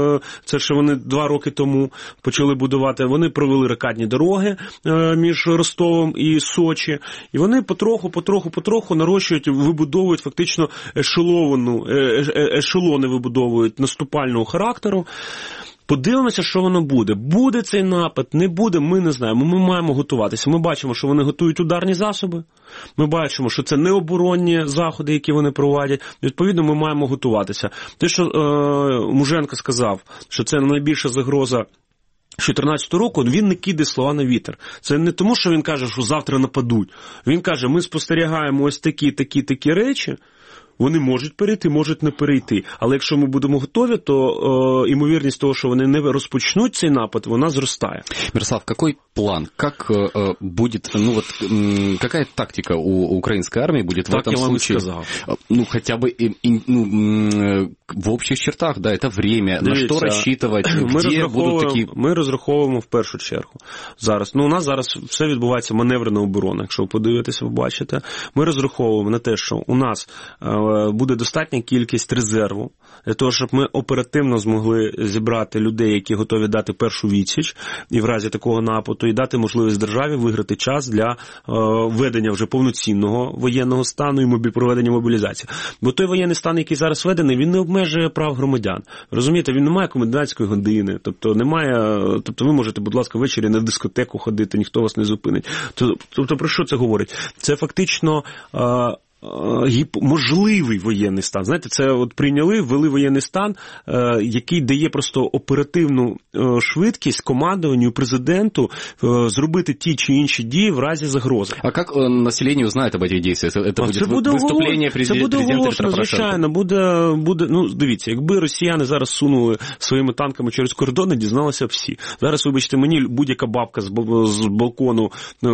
це ще вони два роки тому почали будувати. Вони провели ракетні дороги між Ростовом і Сочі. І вони потроху, потроху, потроху нарощують, вибудовують фактично ешеловану, ешелони вибудовують наступального характеру. Подивимося, що воно буде. Буде цей напад, не буде, ми не знаємо. Ми маємо готуватися. Ми бачимо, що вони готують ударні засоби. Ми бачимо, що це не оборонні заходи, які вони проводять. Відповідно, ми маємо готуватися. Те, що е, Муженко сказав, що це найбільша загроза з чотирнадцятого року, він не кидає слова на вітер. Це не тому, що він каже, що завтра нападуть. Він каже, ми спостерігаємо ось такі, такі, такі речі. Вони можуть перейти, можуть не перейти. Але якщо ми будемо готові, то е, ймовірність того, що вони не розпочнуть цей напад, вона зростає. Мирослав, який план? Как э, будет, ну вот, э, какая тактика у украинской армии будет так в этом случае? Сказал. Ну, хотя бы и, и, ну, э, в общих чертах, да, это время, Дивіться, на що розчитувати, де будуть такі... Ми розраховуємо в першу чергу зараз. Ну, у нас зараз все відбувається маневрена оборона, якщо ви подивитеся, ви бачите. Ми розраховуємо на те, що у нас е, буде достатня кількість резерву, для того, щоб ми оперативно змогли зібрати людей, які готові дати першу відсіч, і в разі такого нападу, і дати можливість державі виграти час для е, введення вже повноцінного воєнного стану і мобі... проведення мобілізації. Бо той воєнний стан, який зараз введений, він не обмежує прав громадян. Розумієте, він не має комендантської години, тобто немає, тобто ви можете, будь ласка, ввечері на дискотеку ходити, ніхто вас не зупинить. Тобто про що це говорить? Це фактично е, можливий воєнний стан. Знаєте, це от прийняли, ввели воєнний стан, який дає просто оперативну швидкість командуванню, президенту зробити ті чи інші дії в разі загрози. А як населення узнає об цих діях? Це буде, буде виступлення президента Віктора Порошенка? Звичайно, буде, буде, ну, дивіться, якби росіяни зараз сунули своїми танками через кордони, дізналися всі. Зараз, вибачте, мені будь-яка бабка з, з балкону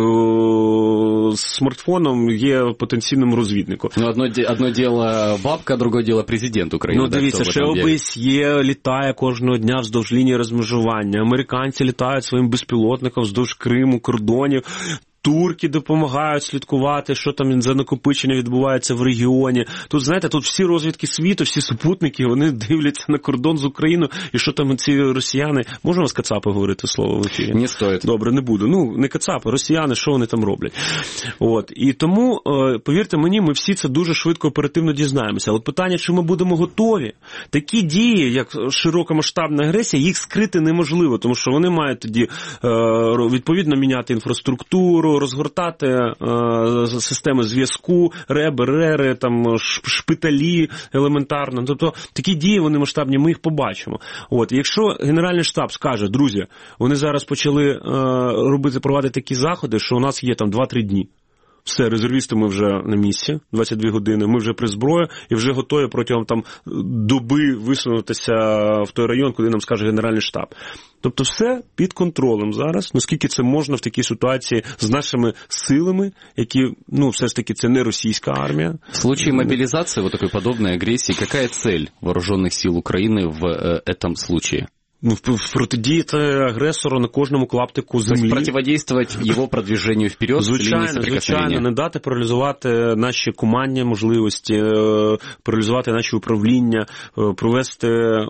з смартфоном є потенційним розвідником. Ну, одно, одно діло бабка, друге діло президент України. Ну, дивіться, ще ОБСЄ літає кожного дня вздовж лінії розмежування. Американці літають своїм безпілотником вздовж Криму, кордонів. Турки допомагають слідкувати, що там за накопичення відбувається в регіоні. Тут, знаєте, тут всі розвідки світу, всі супутники, вони дивляться на кордон з Україною, і що там ці росіяни... Можна вас кацапи говорити слово в ефірі? Не стоїть. Добре, не буду. Ну, не кацапи, росіяни, що вони там роблять. От. І тому, повірте мені, ми всі це дуже швидко, оперативно дізнаємося. От питання, чи ми будемо готові? Такі дії, як широкомасштабна агресія, їх скрити неможливо, тому що вони мають тоді відповідно міняти інфраструктуру, розгортати е, системи зв'язку, реби, рери, там, шпиталі елементарно. Тобто такі дії, вони масштабні, ми їх побачимо. От. Якщо Генеральний штаб скаже, друзі, вони зараз почали е, робити, проводити такі заходи, що у нас є там два-три дні. Все, резервісти ми вже на місці, двадцять дві години, ми вже при зброї і вже готові протягом там доби висунутися в той район, куди нам скаже Генеральний штаб. Тобто все під контролем зараз, наскільки це можна в такій ситуації з нашими силами, які, ну, все ж таки, це не російська армія. В случае мобилизации вот такой подобной агрессии, какая цель вооруженных сил Украины в э, этом случае? Ну, протидіяти агресору на кожному клаптику землі. Тобто противодействовать його продвиженню вперед, звичайно, звичайно, не дати паралізувати наші командні можливості, паралізувати наші управління, провести,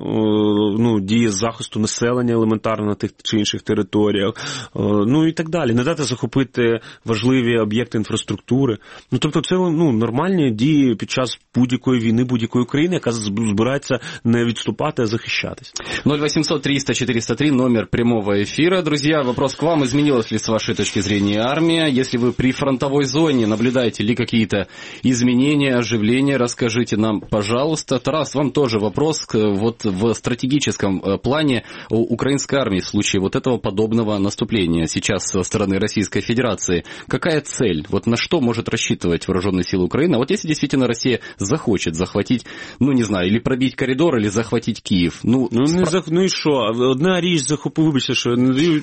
ну, дії захисту населення елементарно на тих чи інших територіях, ну і так далі. Не дати захопити важливі об'єкти інфраструктури. Ну, тобто це, ну, нормальні дії під час будь-якої війни, будь-якої країни, яка збирається не відступати, а захищатись. ноль восемьсот триста четыреста три, номер прямого эфира. Друзья, вопрос к вам. Изменилась ли с вашей точки зрения армия? Если вы при фронтовой зоне, наблюдаете ли какие-то изменения, оживления, расскажите нам, пожалуйста. Тарас, вам тоже вопрос. Вот в стратегическом плане украинской армии в случае вот этого подобного наступления сейчас со стороны Российской Федерации, какая цель? Вот на что может рассчитывать вооруженные силы Украины? А вот если действительно Россия захочет захватить, ну не знаю, или пробить коридор, или захватить Киев. Ну, ну, не зах... ну і що? Одна річ захопити, вибачте, що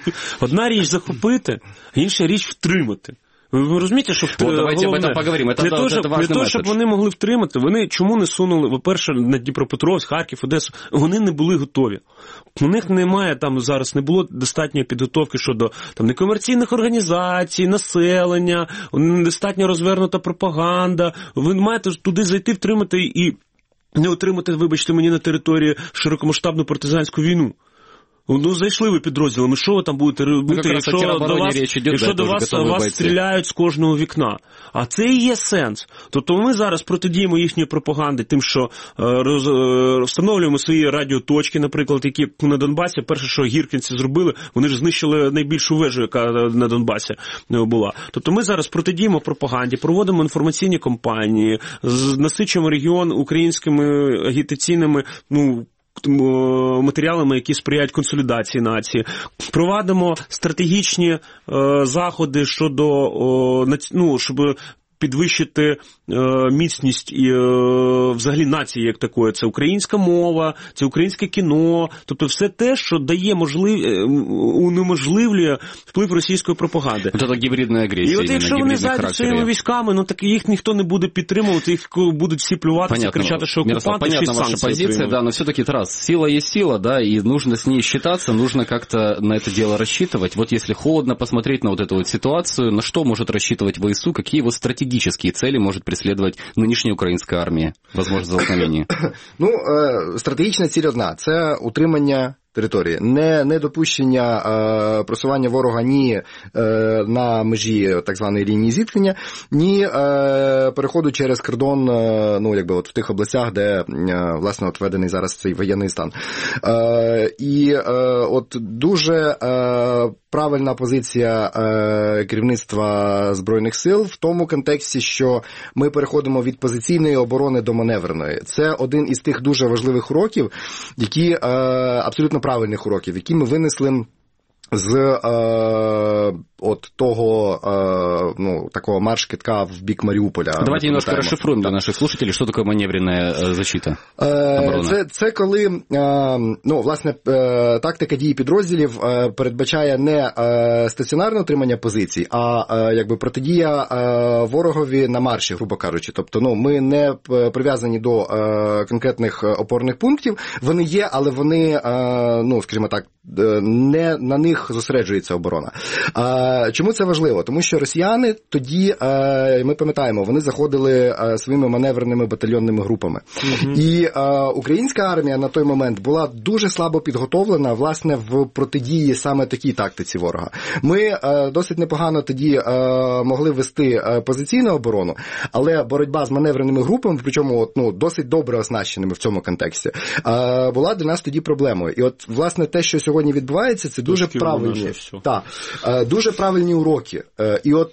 одна річ захопити, інша річ втримати. Ви розумієте, що втримати? Давайте об этом поговоримо. Для того, щоб, для того, щоб вони могли втримати, вони чому не сунули, по-перше, на Дніпропетровськ, Харків, Одесу, вони не були готові. У них немає там зараз, не було достатньої підготовки щодо там некомерційних організацій, населення, недостатньо розвернута пропаганда. Ви маєте туди зайти, втримати і не отримати, вибачте мені, на території широкомасштабну партизанську війну. Ну, зайшли ви підрозділами, що ви там будете робити, ну, якщо до вас, йде, якщо до вас, вас стріляють з кожного вікна. А це і є сенс. Тобто ми зараз протидіємо їхньої пропаганди тим, що роз, встановлюємо свої радіоточки, наприклад, які на Донбасі, перше, що гіркінці зробили, вони ж знищили найбільшу вежу, яка на Донбасі була. Тобто ми зараз протидіємо пропаганді, проводимо інформаційні кампанії, насичуємо регіон українськими агітаційними, ну, матеріалами, які сприяють консолідації нації. Провадимо стратегічні е, заходи щодо, е, ну, щоб підвищити е, міцність і, е, взагалі нації як такої. Це українська мова, це українське кіно, тобто все те, що дає можлив... унеможливлює вплив російської пропаганди. Це гібридна агресія. І от якщо вони зайдуть своїми військами, ну так їх ніхто не буде підтримувати, їх будуть всі плюватися, понятно, кричати, що окупанти, понятна ваша позиция, да, но все-таки, Тарас, сила есть сила, да, и нужно с ней считаться, нужно как-то на это дело рассчитывать. Вот если холодно посмотреть на вот эту вот ситуацию, на что может рассчитывать ВСУ, какие его стратегические Стратегические цели может преследовать нинішня українська армія, возможно, за знамені? Ну, стратегічна ціль одна – це утримання території, не, не допущення е, просування ворога ні е, на межі так званої лінії зіткнення, ні е, переходу через кордон, е, ну, якби от в тих областях, де, е, власне, от введений зараз цей воєнний стан. Е, і е, от дуже е, правильна позиція е, керівництва Збройних сил в тому контексті, що ми переходимо від позиційної оборони до маневреної. Це один із тих дуже важливих уроків, які, е, абсолютно правильних уроків, які ми винесли з е, от того, э, ну, такого марш-китка в бік Маріуполя. Давайте немножко расшифруем для наших слушателей, що таке маневренна защита, оборона. Це, це коли, ну, власне, тактика дії підрозділів передбачає не стаціонарне утримання позицій, а якби протидія ворогові на марші, грубо кажучи. Тобто, ну, ми не прив'язані до конкретних опорних пунктів, вони є, але вони, ну, скажімо так, не на них зосереджується оборона. Чому це важливо? Тому що росіяни тоді, ми пам'ятаємо, вони заходили своїми маневреними батальйонними групами. Mm-hmm. І українська армія на той момент була дуже слабо підготовлена, власне, в протидії саме такій тактиці ворога. Ми досить непогано тоді могли вести позиційну оборону, але боротьба з маневреними групами, причому от, ну, досить добре оснащеними в цьому контексті, була для нас тоді проблемою. І от, власне, те, що сьогодні відбувається, це дуже Точки правильні, та, дуже правильні уроки. І от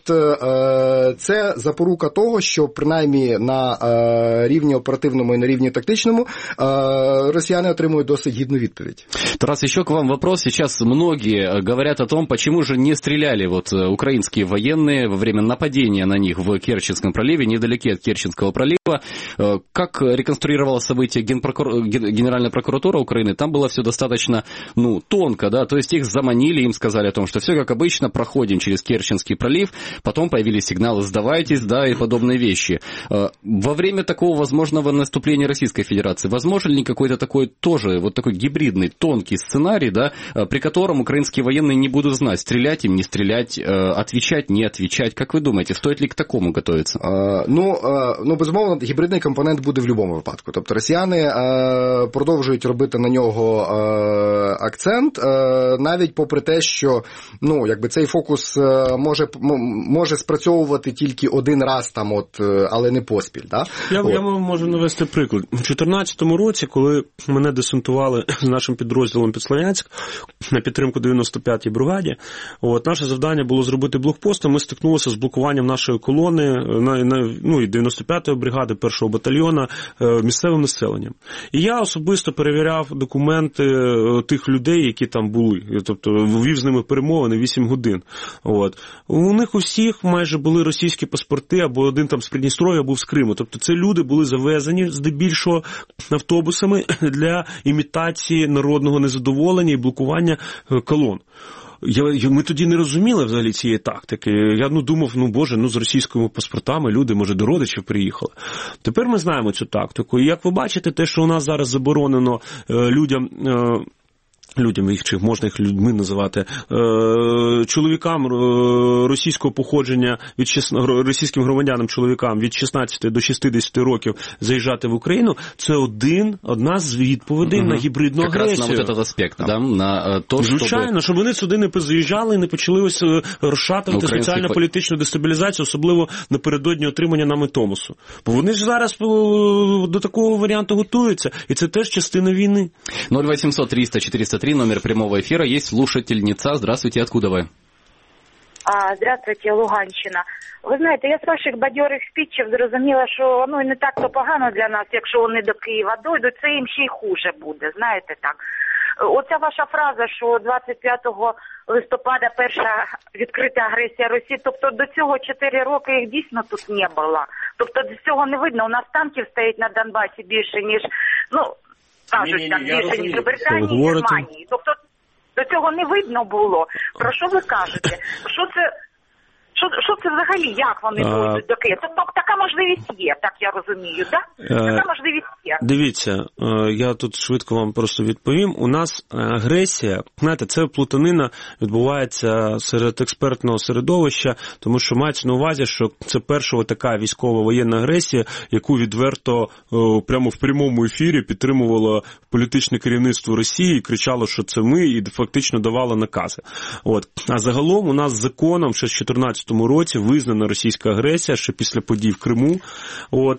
це запорука того, що принаймні на рівні оперативному і на рівні тактичному россияне отримують досить гідну відповідь. Тарас, еще к вам вопрос. Сейчас многие говорят о том, почему же не стреляли вот украинские военные во время нападения на них в Керченском проливе, невдалеке от Керченского пролива. Как реконструировала события Генпрокур... Генеральная прокуратура Украины, там было все достаточно, ну, тонко, да, то есть их заманили, им сказали о том, что все как обычно, проходим через Керченский пролив, потом появились сигналы «сдавайтесь», да, и подобные вещи. Во время такого возможного наступления Российской Федерации, возможен ли какой-то такой тоже, вот такой гибридный, тонкий сценарий, да, при котором украинские военные не будут знать, стрелять им, не стрелять, отвечать, не отвечать? Как вы думаете, стоит ли к такому готовиться? А, ну, а, ну, безумовно, гібридний компонент буде в будь-якому випадку. Тобто росіяни а, продовжують робити на нього а, акцент, а, навіть попри те, що, ну, якби цей фокус може, може спрацьовувати тільки один раз там, от, але не поспіль. Да? Я, я можу навести приклад. У чотирнадцятому році, коли мене десантували з нашим підрозділом під Слов'янськ на підтримку дев'яносто п'ятій бригаді, от, наше завдання було зробити блокпост, ми стикнулися з блокуванням нашої колони, на, на, ну, і дев'яносто п'ятої бригади, першого батальйона, місцевим населенням. І я особисто перевіряв документи тих людей, які там були. Тобто вів з ними перемовини вісім годин. От. У них у всіх майже були російські паспорти, або один там з Придністров'я, або з Криму. Тобто це люди були завезені здебільшого автобусами для імітації народного незадоволення і блокування колон. Я, ми тоді не розуміли взагалі цієї тактики. Я ну, думав, ну боже, ну з російськими паспортами люди, може, до родичів приїхали. Тепер ми знаємо цю тактику. І як ви бачите, те, що у нас зараз заборонено е, людям... Е, людям, їх, чи можна їх людьми називати, чоловікам російського походження, від російським громадянам, чоловікам від шістнадцяти до шістдесяти років заїжджати в Україну, це один, одна з відповідей угу. на гібридну Как агресію. Якраз на вот этот аспект, да? На то, Звичайно, щоб... щоб вони сюди не позаїжджали і не почали ось розшатувати Український... соціально-політичну дестабілізацію, особливо напередодні отримання нами Томосу. Бо вони ж зараз до такого варіанту готуються, і це теж частина війни. нуль восемьсот триста четыреста три, номер прямого эфира. Есть слушательница. Здравствуйте, откуда вы? А, здравствуйте, Луганщина. Ви знаєте, я з ваших бадьорих спічів зрозуміла, що ну, не так то погано для нас, якщо вони до Києва дойдуть, це їм ще й хуже буде, знаєте так. Оця ваша фраза, що двадцять п'ятого листопада перша відкрита агресія Росії, тобто до цього чотири роки їх дійсно тут не було. Тобто до цього не видно, у нас танків стоїть на Донбасі більше, ніж, ну, кажуть, там більше, ніж у Британії і Германії. Тобто до цього не видно було. Про що ви кажете? Що це, Що, що це взагалі, як вони дойдуть до Києва? Тобто така можливість є, так я розумію, так? Така можливість є. Дивіться, я тут швидко вам просто відповім. У нас агресія, знаєте, це плутанина відбувається серед експертного середовища, тому що мається на увазі, що це перша така військова воєнна агресія, яку відверто прямо в прямому ефірі підтримувало політичне керівництво Росії і кричало, що це ми, і фактично давало накази. От. А загалом у нас законом ще з чотирнадцятому році визнана російська агресія, ще після подій в Криму. От,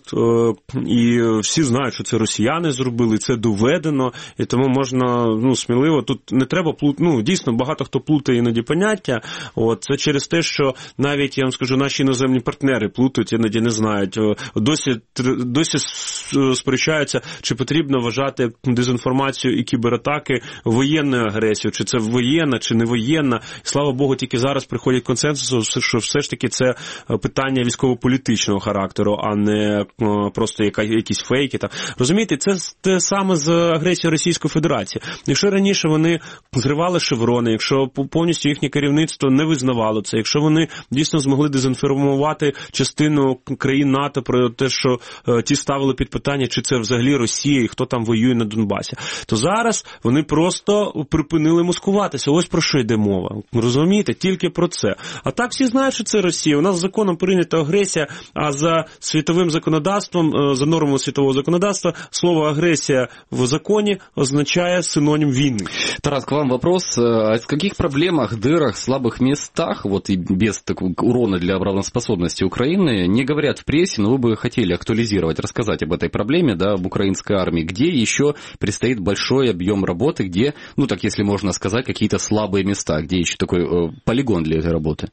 і всі знають, що це росіяни зробили, це доведено, і тому можна, ну, сміливо, тут не треба плутати, ну, дійсно, багато хто плутає іноді поняття, от, це через те, що навіть, я вам скажу, наші іноземні партнери плутають, іноді не знають, досі, досі сперечаються, чи потрібно вважати дезінформацію і кібератаки воєнною агресією, чи це воєнна, чи не воєнна. Слава Богу, тільки зараз приходять консенсус, що все ж таки це питання військово-політичного характеру, а не просто якісь фейки. Розумієте, це те саме з агресією Російської Федерації. Якщо раніше вони зривали шеврони, якщо повністю їхнє керівництво не визнавало це, якщо вони дійсно змогли дезінформувати частину країн НАТО про те, що ті ставили під питання, чи це взагалі Росія і хто там воює на Донбасі, то зараз вони просто припинили маскуватися. Ось про що йде мова. Розумієте? Тільки про це. А так всі знають, що це Росія. У нас законом прийнята агресія, а за світовим законодавством, за нормами світового законодавства, слово агрессия в законе означает синоним войны. Тарас, к вам вопрос. О каких проблемах, дырах, слабых местах, вот и без такого урона для обороноспособности Украины, не говорят в прессе, но вы бы хотели актуализировать, рассказать об этой проблеме, да, об украинской армии, где еще предстоит большой объем работы, где, ну так если можно сказать, какие-то слабые места, где еще такой э, полигон для этой работы?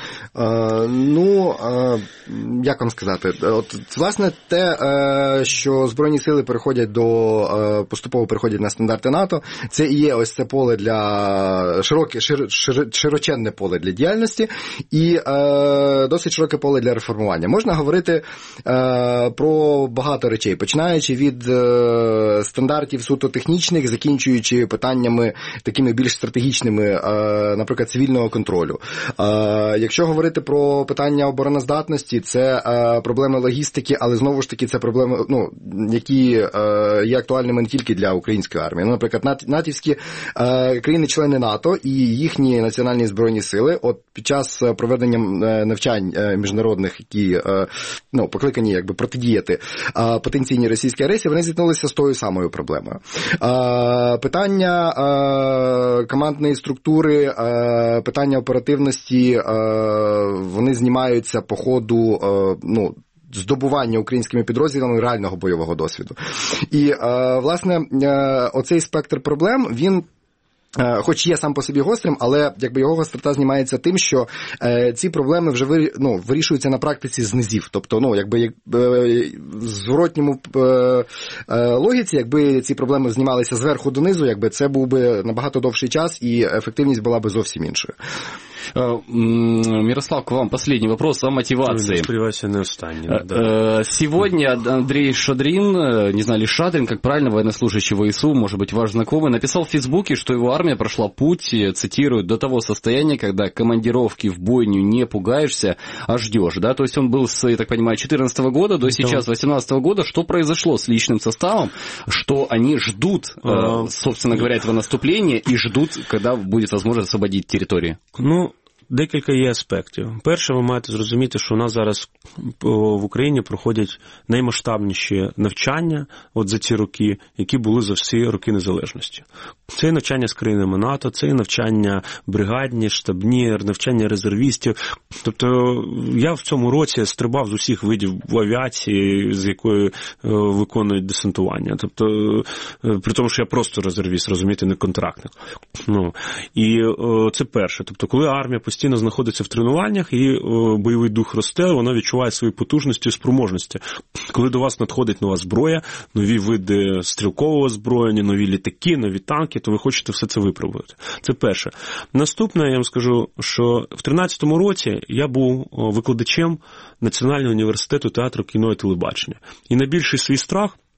Е, ну, е, як вам сказати, от, власне, те, е, що Збройні сили переходять до, е, поступово переходять на стандарти НАТО, це і є ось це поле для, широке, шир, шир, широченне поле для діяльності і е, досить широке поле для реформування. Можна говорити е, про багато речей, починаючи від е, стандартів суто технічних, закінчуючи питаннями такими більш стратегічними, е, наприклад, цивільного контролю. Е, Якщо говорити про питання обороноздатності, це е, проблеми логістики, але знову ж таки це проблеми, ну, які е, є актуальними не тільки для української армії. Ну, наприклад, натівські е, країни-члени НАТО і їхні національні збройні сили, от під час проведення навчань е, міжнародних, які е, ну, покликані якби протидіяти е, потенційній російській агресії, вони зіткнулися з тою самою проблемою. Е, питання е, командної структури, е, питання оперативності, е, вони знімаються по ходу, ну, здобування українськими підрозділами реального бойового досвіду. І, власне, оцей спектр проблем, він хоч є сам по собі гострим, але якби його гострота знімається тим, що е, ці проблеми вже вирі, ну, вирішуються на практиці знизів. Тобто, ну, якби як, е, в зворотньому е, е, логіці, якби ці проблеми знімалися зверху донизу, якби це був би набагато довший час і ефективність була би зовсім іншою. Мирослав, к вам последний вопрос о мотивации. Сегодня Андрей Шадрин, не знаю, ли Шадрин, как правильно, военнослужащий ВСУ, может быть, ваш знакомый, написал в Фейсбуке, что его армия прошла путь, цитирую, до того состояния, когда командировки в бойню не пугаешься, а ждешь, да, то есть он был с, я так понимаю, четырнадцатого года до сейчас восемнадцатого года. Что произошло с личным составом, что они ждут, собственно говоря, этого наступления и ждут, когда будет возможность освободить территории? Ну, декілька є аспектів. Перше, ви маєте зрозуміти, що у нас зараз в Україні проходять наймасштабніші навчання от за ці роки, які були за всі роки незалежності. Це і навчання з країнами НАТО, це і навчання бригадні, штабні, навчання резервістів. Тобто я в цьому році стрибав з усіх видів в авіації, з якої виконують десантування. Тобто, при тому, що я просто резервіст, розумієте, не контрактник. Ну, і це перше. Тобто, коли армія постійно знаходиться в тренуваннях і бойовий дух росте, вона відчуває свої потужності і спроможності. Коли до вас надходить нова зброя, нові види стрілкового озброєння, нові літаки, нові танки, то ви хочете все це випробувати. Це перше. Наступне, я вам скажу, що в тринадцятому році я був викладачем Національного університету театру, кіно і телебачення. І найбільший свій страх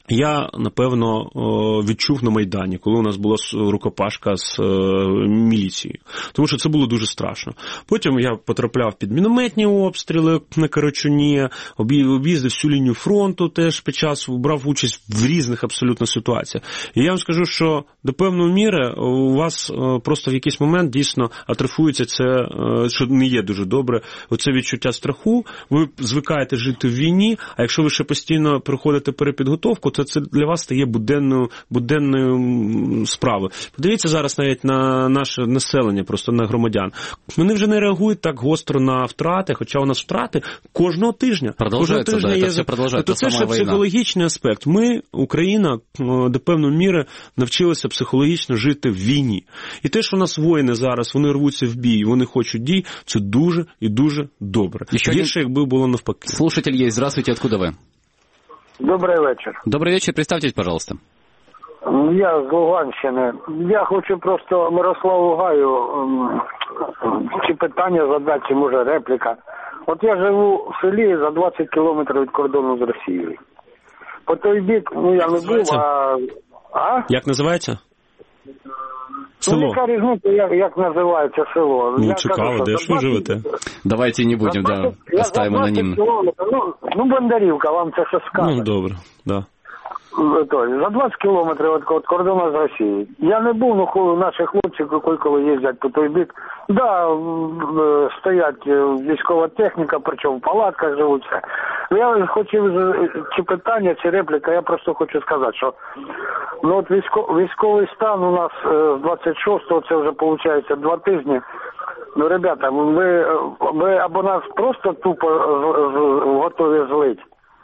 я, напевно, відчув на Майдані, коли у нас була рукопашка з міліцією. Тому що це було дуже страшно. Потім я потрапляв під мінометні обстріли на Карачуні, об'їздив всю лінію фронту теж під час, брав участь в різних абсолютно ситуаціях. І я вам скажу, що до певної міри у вас просто в якийсь момент дійсно атрофується це, що не є дуже добре, оце відчуття страху. Ви звикаєте жити в війні, а якщо ви ще постійно проходите перепідготовку, то це для вас стає буденною, буденною справою. Подивіться зараз навіть на наше населення, просто на громадян. Вони вже не реагують так гостро на втрати, хоча у нас втрати кожного тижня. Кожного тижня да, є... це продовжується. Тобто це ще психологічний аспект. Ми, Україна, до певної міри навчилися психологічно жити в війні. І те, що у нас воїни зараз, вони рвуться в бій, вони хочуть дій, це дуже і дуже добре. Гірше, якби було навпаки. Слушатель є. Здравствуйте, откуда ви? Добрий вечір. Добрий вечір, представтесь, пожалуйста. Я з Луганщини. Я хочу просто Мирославу Гаю чи питання задати, чи може репліка. От я живу в селі за двадцять кілометрів від кордону з Росією. По той бік, ну я не був, а... а? Як називається? Село. Ну, яка різниця, як, як називається село? Ну, я цікаво, кажу, де ж ви живете? Давайте не будемо, да, оставимо анонімно. Ну, ну, Бондарівка, вам це що скаже. Ну, добре, да. За двадцять кілометрів від кордону з Росією. Я не був, ну наші хлопці, коли їздять по той бік, да, стоять військова техніка, причому в палатках живуть. Я хотів, чи питання, чи репліка, я просто хочу сказати, що ну от військовий стан у нас з двадцять шостого, це вже виходить два тижні. Ну, ребята, ви, ви або нас просто тупо готові злить.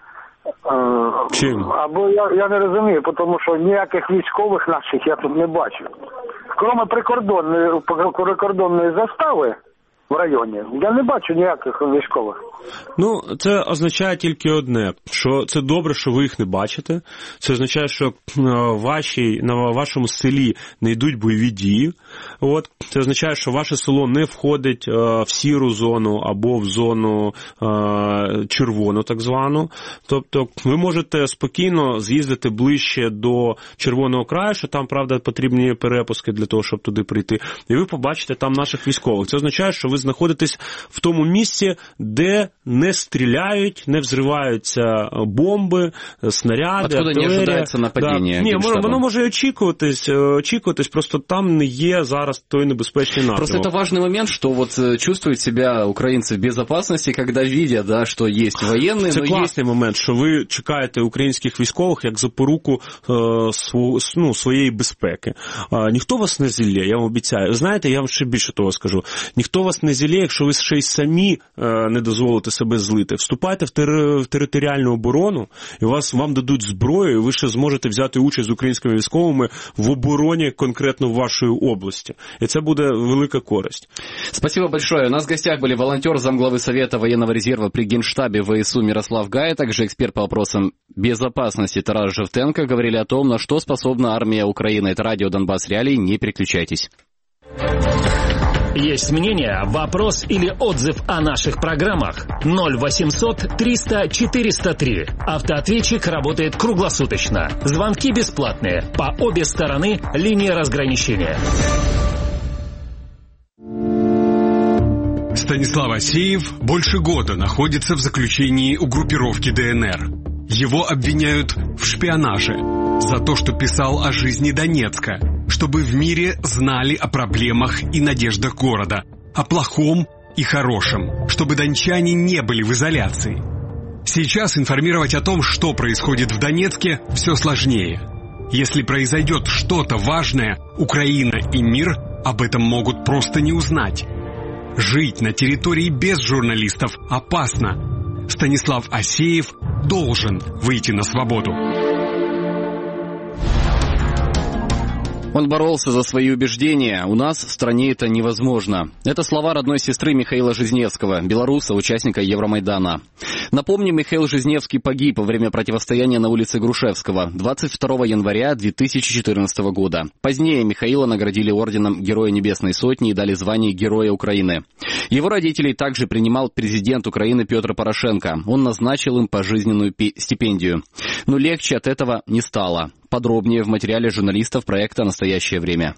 Чим? Або я, я не розумію, тому що ніяких військових наших я тут не бачу. Крім прикордонної, прикордонної застави в районі, я не бачу ніяких військових. Ну, це означає тільки одне, що це добре, що ви їх не бачите. Це означає, що вашій, на вашому селі не йдуть бойові дії. От. Це означає, що ваше село не входить в сіру зону або в зону червону, так звану. Тобто ви можете спокійно з'їздити ближче до червоного краю, що там, правда, потрібні перепуски для того, щоб туди прийти. І ви побачите там наших військових. Це означає, що ви знаходитесь в тому місці, де не стріляють, не взриваються бомби, снаряди, откуда артилерія. Не ожидається нападіння. Да. Ні, воно може очікуватись, очікуватись, просто там не є зараз той небезпечний напрямок. Просто это важный момент, что вот чувствуют себя украинцы в безопасности, когда видят, да, что есть военные. Це но класний есть... момент, що ви чекаєте українських військових як запоруку е, свого, ну, своєї безпеки. Е, ніхто вас не зілє, я вам обіцяю. Знаєте, я вам ще більше того скажу. Ніхто вас не зілє, якщо ви ще й самі е, не дозволите себе злити. Вступайте в, тери, в територіальну оборону, і вас, вам дадуть зброю, і ви ще зможете взяти участь з українськими військовими в обороні конкретно в вашої області. И это будет великая користь. Спасибо большое. У нас в гостях были волонтер, замглавы Совета военного резерва при Генштабе ВСУ Мирослав Гай, также эксперт по вопросам безопасности Тарас Жевтенко. Говорили о том, на что способна армия Украины. Это радио Донбасс Реалии. Не переключайтесь. Есть мнение, вопрос или отзыв о наших программах? ноль восемьсот триста четыреста три. Автоответчик работает круглосуточно. Звонки бесплатные. По обе стороны линии разграничения. Станислав Асеев больше года находится в заключении у группировки ДНР. Его обвиняют в шпионаже за то, что писал о жизни Донецка, чтобы в мире знали о проблемах и надеждах города, о плохом и хорошем, чтобы дончане не были в изоляции. Сейчас информировать о том, что происходит в Донецке, все сложнее. Если произойдет что-то важное, Украина и мир об этом могут просто не узнать. Жить на территории без журналистов опасно. Станислав Асеев должен выйти на свободу. Он боролся за свои убеждения. У нас в стране это невозможно. Это слова родной сестры Михаила Жизневского, белоруса, участника Евромайдана. Напомним, Михаил Жизневский погиб во время противостояния на улице Грушевского двадцать второго января две тысячи четырнадцатого года. Позднее Михаила наградили орденом Героя Небесной Сотни и дали звание Героя Украины. Его родителей также принимал президент Украины Петр Порошенко. Он назначил им пожизненную стипендию. Но легче от этого не стало. Подробнее в материале журналистов проекта «Настоящее время».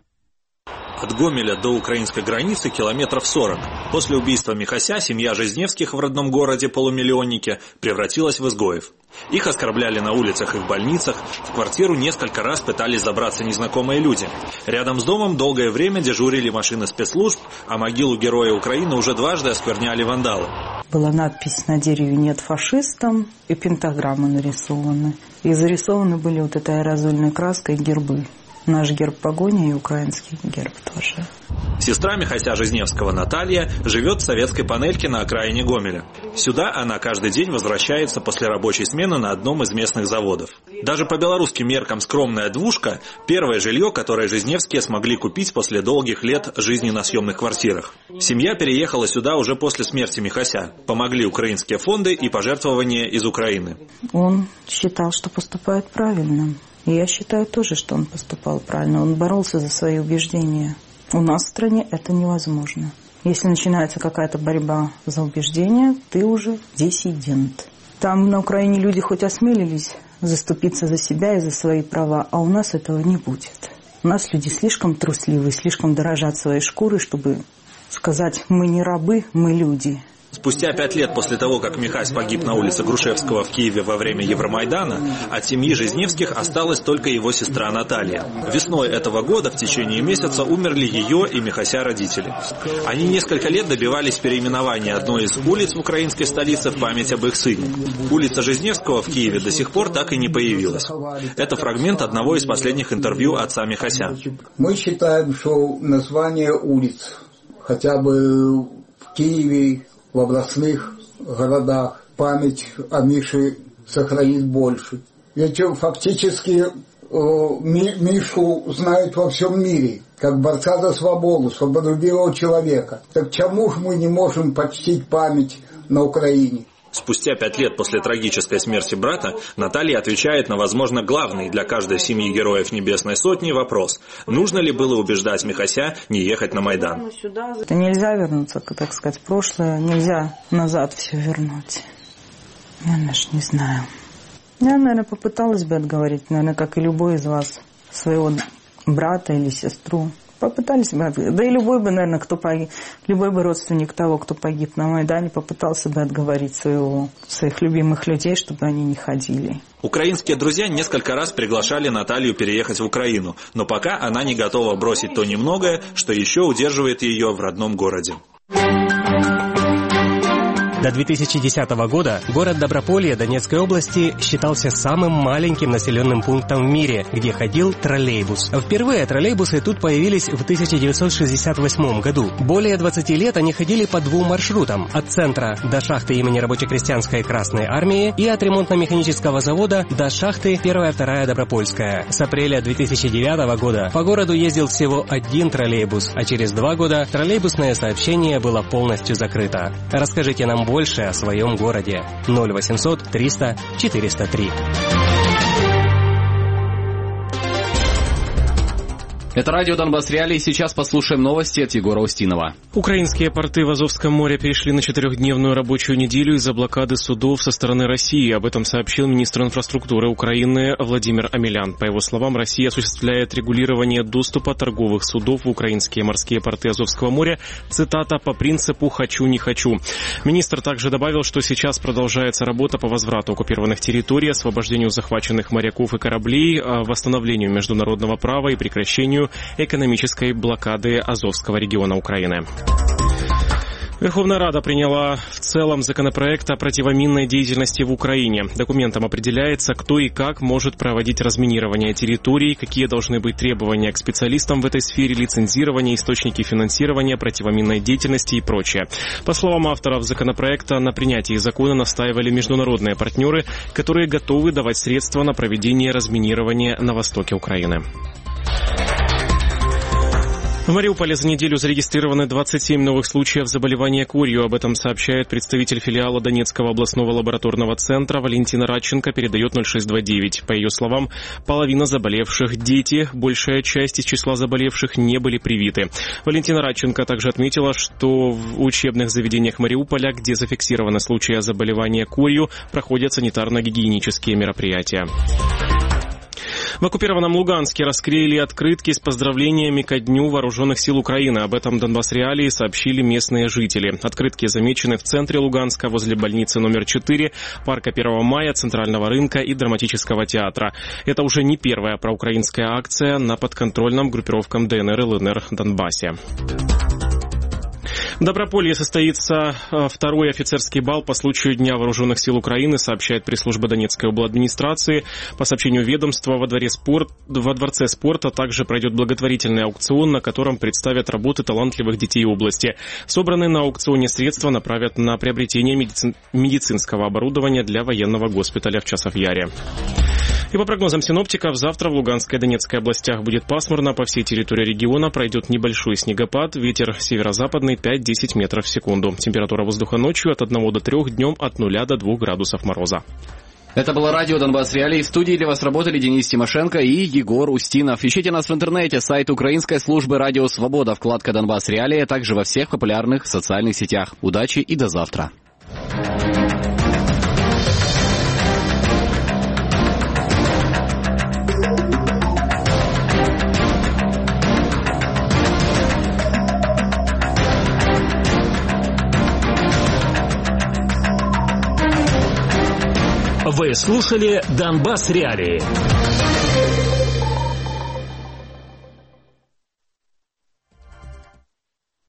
От Гомеля до украинской границы километров сорок. После убийства Михася семья Жизневских в родном городе-полумиллионнике превратилась в изгоев. Их оскорбляли на улицах и в больницах, в квартиру несколько раз пытались забраться незнакомые люди. Рядом с домом долгое время дежурили машины спецслужб, а могилу Героя Украины уже дважды оскверняли вандалы. Была надпись на дереве «Нет фашистам» и пентаграммы нарисованы. И зарисованы были вот этой аэрозольной краской гербы. Наш герб погони и украинский герб тоже. Сестра Михася Жизневского Наталья живет в советской панельке на окраине Гомеля. Сюда она каждый день возвращается после рабочей смены на одном из местных заводов. Даже по белорусским меркам скромная двушка – первое жилье, которое Жизневские смогли купить после долгих лет жизни на съемных квартирах. Семья переехала сюда уже после смерти Михася. Помогли украинские фонды и пожертвования из Украины. Он считал, что поступает правильно. И я считаю тоже, что он поступал правильно. Он боролся за свои убеждения. У нас в стране это невозможно. Если начинается какая-то борьба за убеждения, ты уже диссидент. Там на Украине люди хоть осмелились заступиться за себя и за свои права, а у нас этого не будет. У нас люди слишком трусливые, слишком дорожат своей шкурой, чтобы сказать «мы не рабы, мы люди». Спустя пять лет после того, как Михась погиб на улице Грушевского в Киеве во время Евромайдана, от семьи Жизневских осталась только его сестра Наталья. Весной этого года в течение месяца умерли ее и Михася родители. Они несколько лет добивались переименования одной из улиц в украинской столице в память об их сыне. Улица Жизневского в Киеве до сих пор так и не появилась. Это фрагмент одного из последних интервью отца Михася. Мы считаем, что название улиц хотя бы в Киеве, в областных городах память о Мише сохранит больше. Ведь фактически Мишу знают во всем мире, как борца за свободу, свободолюбивого человека. Так чему же мы не можем почтить память на Украине? Спустя пять лет после трагической смерти брата Наталья отвечает на, возможно, главный для каждой семьи героев Небесной Сотни вопрос. Нужно ли было убеждать Михася не ехать на Майдан? Это нельзя вернуться, так сказать, в прошлое. Нельзя назад все вернуть. Я даже не знаю. Я, наверное, попыталась бы отговорить, наверное, как и любой из вас, своего брата или сестру. Попытались бы, да и любой бы, наверное, кто погиб, любой бы родственник того, кто погиб на Майдане, попытался бы отговорить своего, своих любимых людей, чтобы они не ходили. Украинские друзья несколько раз приглашали Наталью переехать в Украину, но пока она не готова бросить то немногое, что еще удерживает ее в родном городе. До две тысячи десятого года город Доброполье Донецкой области считался самым маленьким населенным пунктом в мире, где ходил троллейбус. Впервые троллейбусы тут появились в тысяча девятьсот шестьдесят восьмом году. Более двадцати лет они ходили по двум маршрутам: от центра до шахты имени Рабоче-крестьянской Красной Армии и от ремонтно-механического завода до шахты первая-вторая Добропольская. С апреля две тысячи девятого года по городу ездил всего один троллейбус, а через два года троллейбусное сообщение было полностью закрыто. Расскажите нам больше больше о своем городе. ноль восемьсот триста четыреста три. Это радио «Донбасс Реалии». Сейчас послушаем новости от Егора Устинова. Украинские порты в Азовском море перешли на четырехдневную рабочую неделю из-за блокады судов со стороны России. Об этом сообщил министр инфраструктуры Украины Владимир Омелян. По его словам, Россия осуществляет регулирование доступа торговых судов в украинские морские порты Азовского моря, цитата, по принципу «хочу, не хочу». Министр также добавил, что сейчас продолжается работа по возврату оккупированных территорий, освобождению захваченных моряков и кораблей, восстановлению международного права и прекращению экономической блокады Азовского региона Украины. Верховная Рада приняла в целом законопроект о противоминной деятельности в Украине. Документом определяется, кто и как может проводить разминирование территорий, какие должны быть требования к специалистам в этой сфере, лицензирование, источники финансирования противоминной деятельности и прочее. По словам авторов законопроекта, на принятии закона настаивали международные партнеры, которые готовы давать средства на проведение разминирования на востоке Украины. В Мариуполе за неделю зарегистрированы двадцать семь новых случаев заболевания курью. Об этом сообщает представитель филиала Донецкого областного лабораторного центра Валентина Радченко, передает ноль шесть два девять. По ее словам, половина заболевших – дети, большая часть из числа заболевших не были привиты. Валентина Радченко также отметила, что в учебных заведениях Мариуполя, где зафиксированы случаи заболевания курью, проходят санитарно-гигиенические мероприятия. В оккупированном Луганске расклеили открытки с поздравлениями ко Дню Вооруженных сил Украины. Об этом Донбасс Реалии сообщили местные жители. Открытки замечены в центре Луганска, возле больницы номер четыре, парка первого мая, Центрального рынка и Драматического театра. Это уже не первая проукраинская акция на подконтрольном группировкам ДНР и ЛНР Донбассе. В Доброполье состоится второй офицерский бал по случаю Дня Вооруженных сил Украины, сообщает пресс-служба Донецкой обладминистрации. По сообщению ведомства, во, дворе спорт, во Дворце спорта также пройдет благотворительный аукцион, на котором представят работы талантливых детей области. Собранные на аукционе средства направят на приобретение медици... медицинского оборудования для военного госпиталя в Часовъяре. И по прогнозам синоптиков, завтра в Луганской и Донецкой областях будет пасмурно. По всей территории региона пройдет небольшой снегопад. Ветер северо-западный пять-десять метров в секунду. Температура воздуха ночью от одного до трёх, днем от нуля до двух градусов мороза. Это было радио Донбасс Реалии. В студии для вас работали Денис Тимошенко и Егор Устинов. Ищите нас в интернете, сайт украинской службы «Радио Свобода», вкладка «Донбасс Реалии», а также во всех популярных социальных сетях. Удачи и до завтра. Вы слушали «Донбасс Реалии».